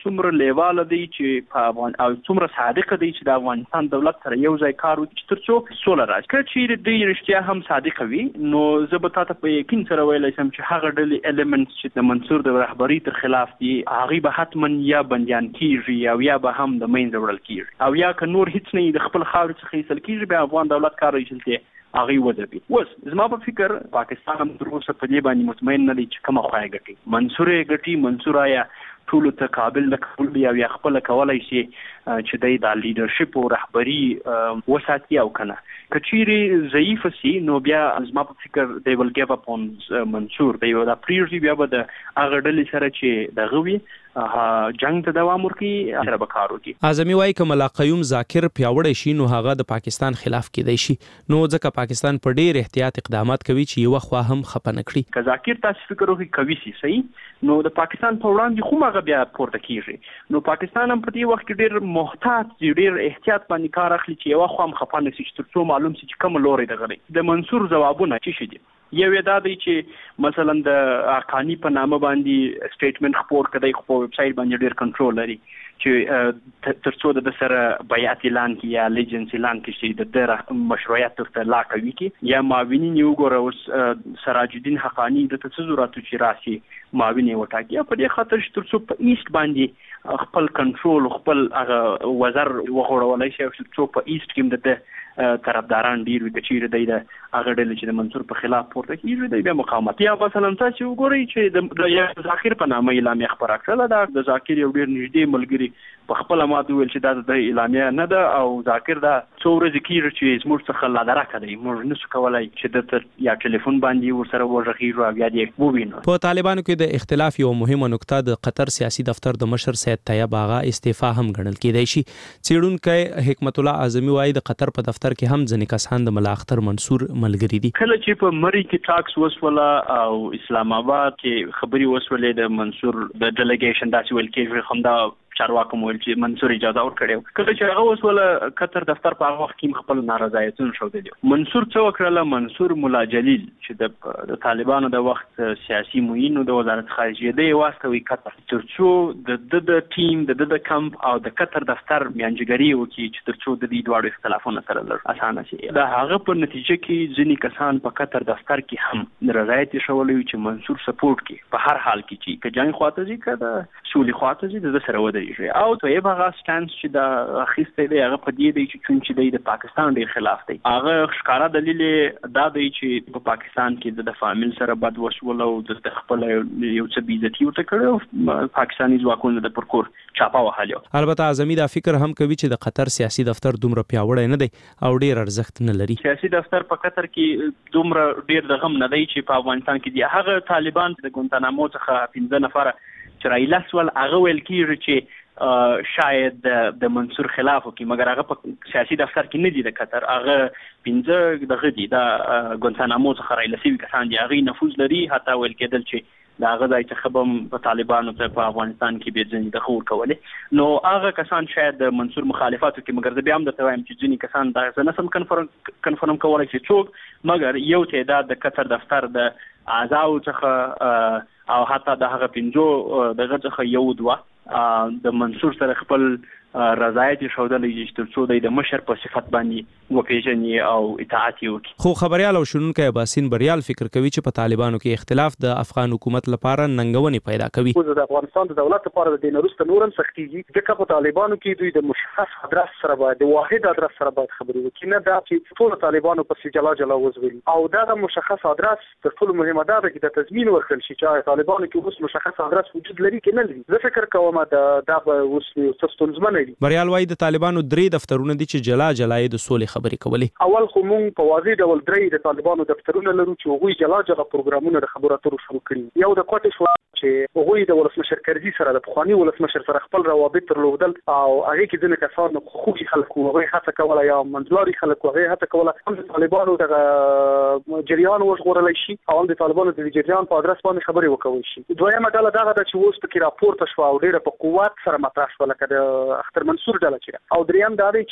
لیواله دی چې په افغان او څومره صادق دی چې د افغانستان دولت سره یو ځای کار وکړي ترڅو سوله راشي. که چیرې دوی رښتیا هم صادق وي نو زه به تاسو په یقین سره ویلی شم چې هغه ډلې الیمنټس چې د منصور د رهبری تر خلاف دي هغه به حتما یا بندیان کیږي او یا به هم د منځه وړل کیږي او یا که نور هیڅ نه د خپل خاورې څخه ایستل کیږي بیا افغان دولت کار ایستل هغه وځي. اوس زما په فکر پاکستان هم تر اوسه په دې باندې مطمئن نه دی چې کومه خوا یې ګټي. منصور یې ګټي، منصور آیا ټول ته قابل د قبول دی او یا خپل کولای شي چې د لیدرشپ او رهبری وساتي او کنه. کچيري ضعیف سي نو بیا زما په فکر دی ول ګیو اپ اون منصور دی دا پریورټي بیا به د هغه ډلې سره چې دغه وي جنگ ته دوام ورکړي سره به کار وکړي. اعظمي وايي که ملا قیوم ذاکر پیاوړی شي نو هغه د پاکستان خلاف کېدای شي، نو ځکه پاکستان په ډېر احتیاط اقدامات کوي چې یو خوا هم خپه نه کړي. که ذاکر تاسو فکر وکړئ کوي سي صحیح نو د پاکستان په وړاندې خو هغه بیا پورته کیږي. نو پاکستان هم په دې وخت کې ډېر محتاط دی، ډېر احتیاط باندې کار اخلي چې یو خوا هم خپه نه شي ترڅو معلوم شي چې کوم لوري دغه د منصور جوابونه چی شي. یو دا دی چې مثلا د ارکانی په نامه باندې سټیټمنټ خپور کړي خو په ویب سټ باندې ډېر کنټرول لري چې ترڅو د سره بیعت اعلان کی یا لیجنس اعلان کی چې د مشروعیت ته لا کوي کی یا معاونین یو ګور اوس سراج الدین حقانی د تصورات چې راشي معاون وټاکي په دې خاطر چې ترڅو په ایست باندې خپل کنټرول خپل وزر وغوړولای شي چې په ایست کې د طرفداران ډیر وي چې د هغه ډلې چې د منصور په خلاف پورته کیږي د بیا مقاومت یا مثلا تاسو وګورئ چې د ذاکر په نامه اعلامیه خبره کړله د ذاکر یو ډیر نږدې ملګری په خپل ماده ویل چې دا د اعلامیه نه ده او ذاکر دا څو ورځې کېږي چې زموږ څخه لا درکه دی موږ نشو کولای چې د یا ټلیفون باندې ورسره وژغیږو او بیا دې ووینو. په طالبانو کې د اختلاف یو مهمه نقطه د قطر سیاسي دفتر د مشر سید طیب آغا استعفا هم ګڼل کېدای شي. څېړونکی حکمت الله اعظمي وایي د قطر په دفتر کې هم ځینې کسان د ملا اختر منصور ملګري دي. کله چې په مری کې ټاکس وسوله او اسلام آباد کې خبري وسولې د منصور د ډیلیګیشن داسې ویل کېږي خمدا چارواکو مول چې منصور اجازه ورکړو. کله چې هغه وسوله قطر دفتر په هغه وخت کې خپل نارضایتونه شو دي. منصور څو کړل منصور مولا جلیل چې د طالبانو د وخت سیاسي معین د وزارت خارجیه دی واستوي قطر ترڅو د ټیم د کمپ او د قطر دفتر میانجګری وکړي چې ترڅو د دې دوه اختلافونو سره لږ اسانه شي. دا هغه په نتیجه کې ځینې کسان په قطر دفتر کې هم رضایت شولوي چې منصور سپورټ کوي په هر حال کې چې جنگ خواته ځي کده سولې خواته ځي د سره ودی او ته یې هغه سټانس چې د اخیسته دی هغه په دې دی چې د پاکستان ډیر خلاف دی. هغه ښکارا دلیل دا دی چې په پاکستان کې د فامیل سره بد وسول او د خپل یو څه بیزتی ورته کړو پاکستاني ځواکونو د پرکور چاپا وهالیو. البته اعظمي دا فکر هم کوي چې د قطر سیاسي دفتر دومره پیاوړی نه دی او ډیر ارزښت نه لري. سیاسي دفتر په قطر کې دومره ډیر د غم نه دی چې په افغانستان کې دی. هغه طالبان د ګونتانامو څخه 15 نفر چې رایلاسول هغه ویل کیږي چې شاید د منصور خلاف وکي مګر هغه په سیاسي دفتر کې نه دي د قطر هغه 15 دغه دي د ګونتانامو څخه رایلاسي کسان دي هغه نفوذ لري حتی ویل کېدل چې دا هغه ځای چې خبم په طالبانو ته په افغانستان کې به ځنې د خور کولې نو هغه کسان شاید د منصور مخالفت وکي مګر د بیا هم د توایم چې ځینې کسان دا نه سم کنفرم کولای شي څوک مګر یو تعداد د قطر دفتر د اعضاو څخه او حتی د هغه 15 دغه څخه یو دوه د منصور سره خپل رضایت شودلې چې ترڅو د مشر په صفت باندې وپیژني او اطاعت وکړي. خو خبريال او شنونکو باسین بریال فکر کوي چې په طالبانو کې اختلاف د افغان حکومت لپاره ننګونې پیدا کوي. د افغانستان د دولت لپاره د نورست نورم سختيږي ځکه په طالبانو کې دوی د مشخص ادرس سره باید د واحد ادرس سره باید خبرې وکړي نه دا چې ټول طالبانو په جلا جلا وزوي او دا د مشخص ادرس تر ټولو مهمه ده چې د تضمین ورکړل شي چې طالبانو کې اوس مشخص ادرس وجود لري کې نه لري. زه فکر کوم دا به اوس ستونزمن وي. بریال وايي د طالبانو 3 دفترونه دي چې جلا جلا د سولې خبرې کولې. اول خو مونږ په واضح ډول 3 د طالبانو دفترونه لرو چې هغوی جلا جلا پروګرامونه د خبرو اترو شروع کړي. یو د کوټې شو چې هغوی د ولسمشر کرزي سره د پخوانی ولسمشر سره خپل روابط درلودل او هغه کې ځینې کسان خوږي خلک وو هغه هڅه کوله یا منځلاري خلک وو هغه هڅه کوله هم د طالبانو د جریان وژغورل شي او هم د طالبانو د جریان په ادرس باندې خبرې وکوي شي. دویمه ډله دا ده چې اوس پکې راپورته شو او ډېر په قوت سره مطرح شو لکه د اختر منصور ډله چې او دریم دا دی چې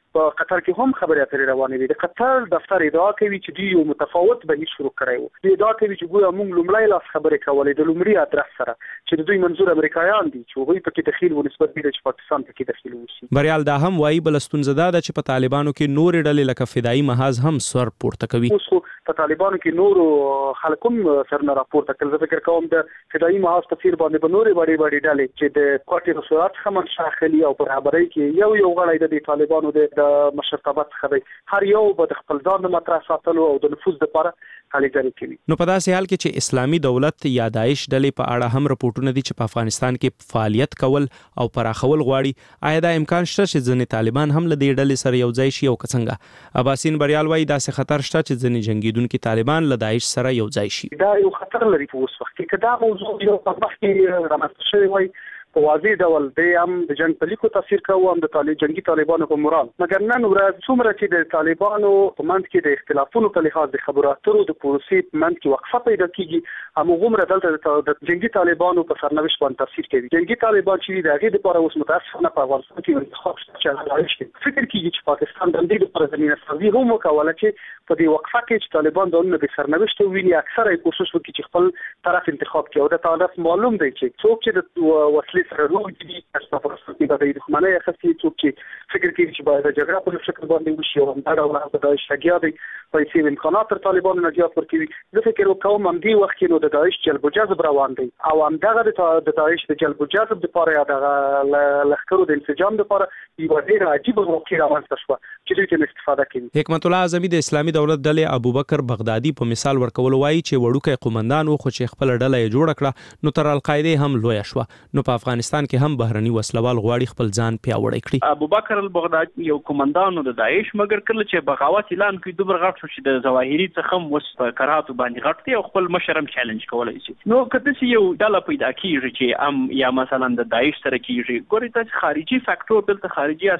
په قطر کې هم خبرې اترې روانې دي. د قطر دفتر ادعا کوي چې دوی یو متفاوت بهیر شروع کړی وو. دوی ادعا کوي چې ګویا موږ لومړی لاس خبرې کولې د لومړي ادرس سره چې د دوی منظور امریکایان دي چې هغوی پکې دخیل و نسبت دی چې پاکستان پکې دخیل وشي. بریال دا هم وایي بل ستونزه ده چې په طالبانو کې نورې ډلې لکه فدایي محاذ هم سر پورته کوي. اوس خو په طالبانو کې نورو خلک هم سر نه راپورته کړل. زه فکر کوم د فدایي محاذ په څیر باندې به نورې وړې ډلې چې د کوټې رسولات څخه منشأ اخلي او په برابرۍ کې یو غړی د طالبانو د مشرتابه څخه دی. هر یو به د خپل ځان د مطرح ساتلو او د نفوذ لپاره هلې کوي. نو په داسې حال کې چې اسلامي دولت یا داعش ډلې په اړه هم راپورټونه دي چې په افغانستان کې فعالیت کول او پراخول غواړي، آیا دا امکان شته چې ځینې طالبان هم له دې ډلې سره یو ځای شي او که څنګه؟ عباسین بریال وایي داسې خطر شته چې ځینې جنگیدونکي طالبان له داعش سره یو ځای شي. دا یو خطر لري په اوس وخت کې که دا موضوع یو په مخ کې رامنځته شوی وای په واضح ډول دی هم د جنگ په لیکو تاثیر کوي هم د جنگي طالبانو په مورال. مګر نن ورځ څومره چې د طالبانو په منځ کې د اختلافونو په لحاظ د خبرو اترو د پروسې په منځ کې وقفه پیدا کیږي، همغومره دلته د جنگي طالبانو په سرنوشت باندې تاثیر کوي. جنگي طالبان چې د هغې دپاره اوس متاسفانه په افغانستان کې انتخاب شته چې هغه فکر کیږي چې پاکستان د دې لپاره زمینه سازي هم وکوله چې په دې وقفه کې چې طالبان دونه د سرنوشت ویني اکثره یې کوشش وکړي چې خپل طرف انتخاب کړي. او د طرف معلوم دی چې څوک چې د وسلې سره روغ دي استفاده کوي د دښمنۍ اخستي، څوک چې فکر کوي چې باید د جګړه په شکل باندې وشي او همدا ډول د داعش لګیا دی پیسې امکانات تر طالبانو نه زیات ورکوي. زه فکر کوم همدې وخت کې نو د داعش جلب و جذب روان دی او همدغه د داعش د جلب و جذب لپاره یا د لښکرو د انسجام لپاره یوه ډېره عجیبه واقعه رامنځته شوه چې دوی ترې استفاده کوي. حکمت الله اعظمي د اسلامي دولت ډلې ابوبکر بغدادي په مثال ورکولو وایي چې وړوکی قومندان و خو چې خپل ډله یې جوړه کړه نو تر القاعده هم لویه شوه. نو په افغانستان کې هم بهرني وسلوال غواړي خپل ځان پیاوړی کړي. ابوبکر البغدادي یو قومندان د داعش مګر کله چې بغاوت اعلان کړي دومره غټ شو چې د ظواهري څخه هم وس په کراتو باندې غټ دی او خپل مشرم چیلنج کولای شي. نو کله چې یو ډله پیدا کیږي چې یا مثلا د داعش سره کیږي ګوري ته خارجي فاکټور دلته خارجي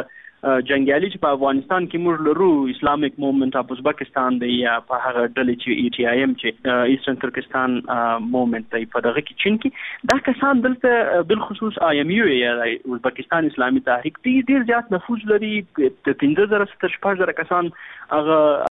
جنگیالي چې په افغانستان کې موږ لرو اسلامیک موومنت اف ازبکستان دی یا په هغه ډلې چې ای ټی آی ایم چې ایسټرن ترکستان موومنت دی په دغه کې چین کې دا کسان دلته بالخصوص آی ایم یو یا ازبکستان اسلامي تحریک دی ډیر زیات نفوذ لري. د 15000 تر 6000 کسان هغه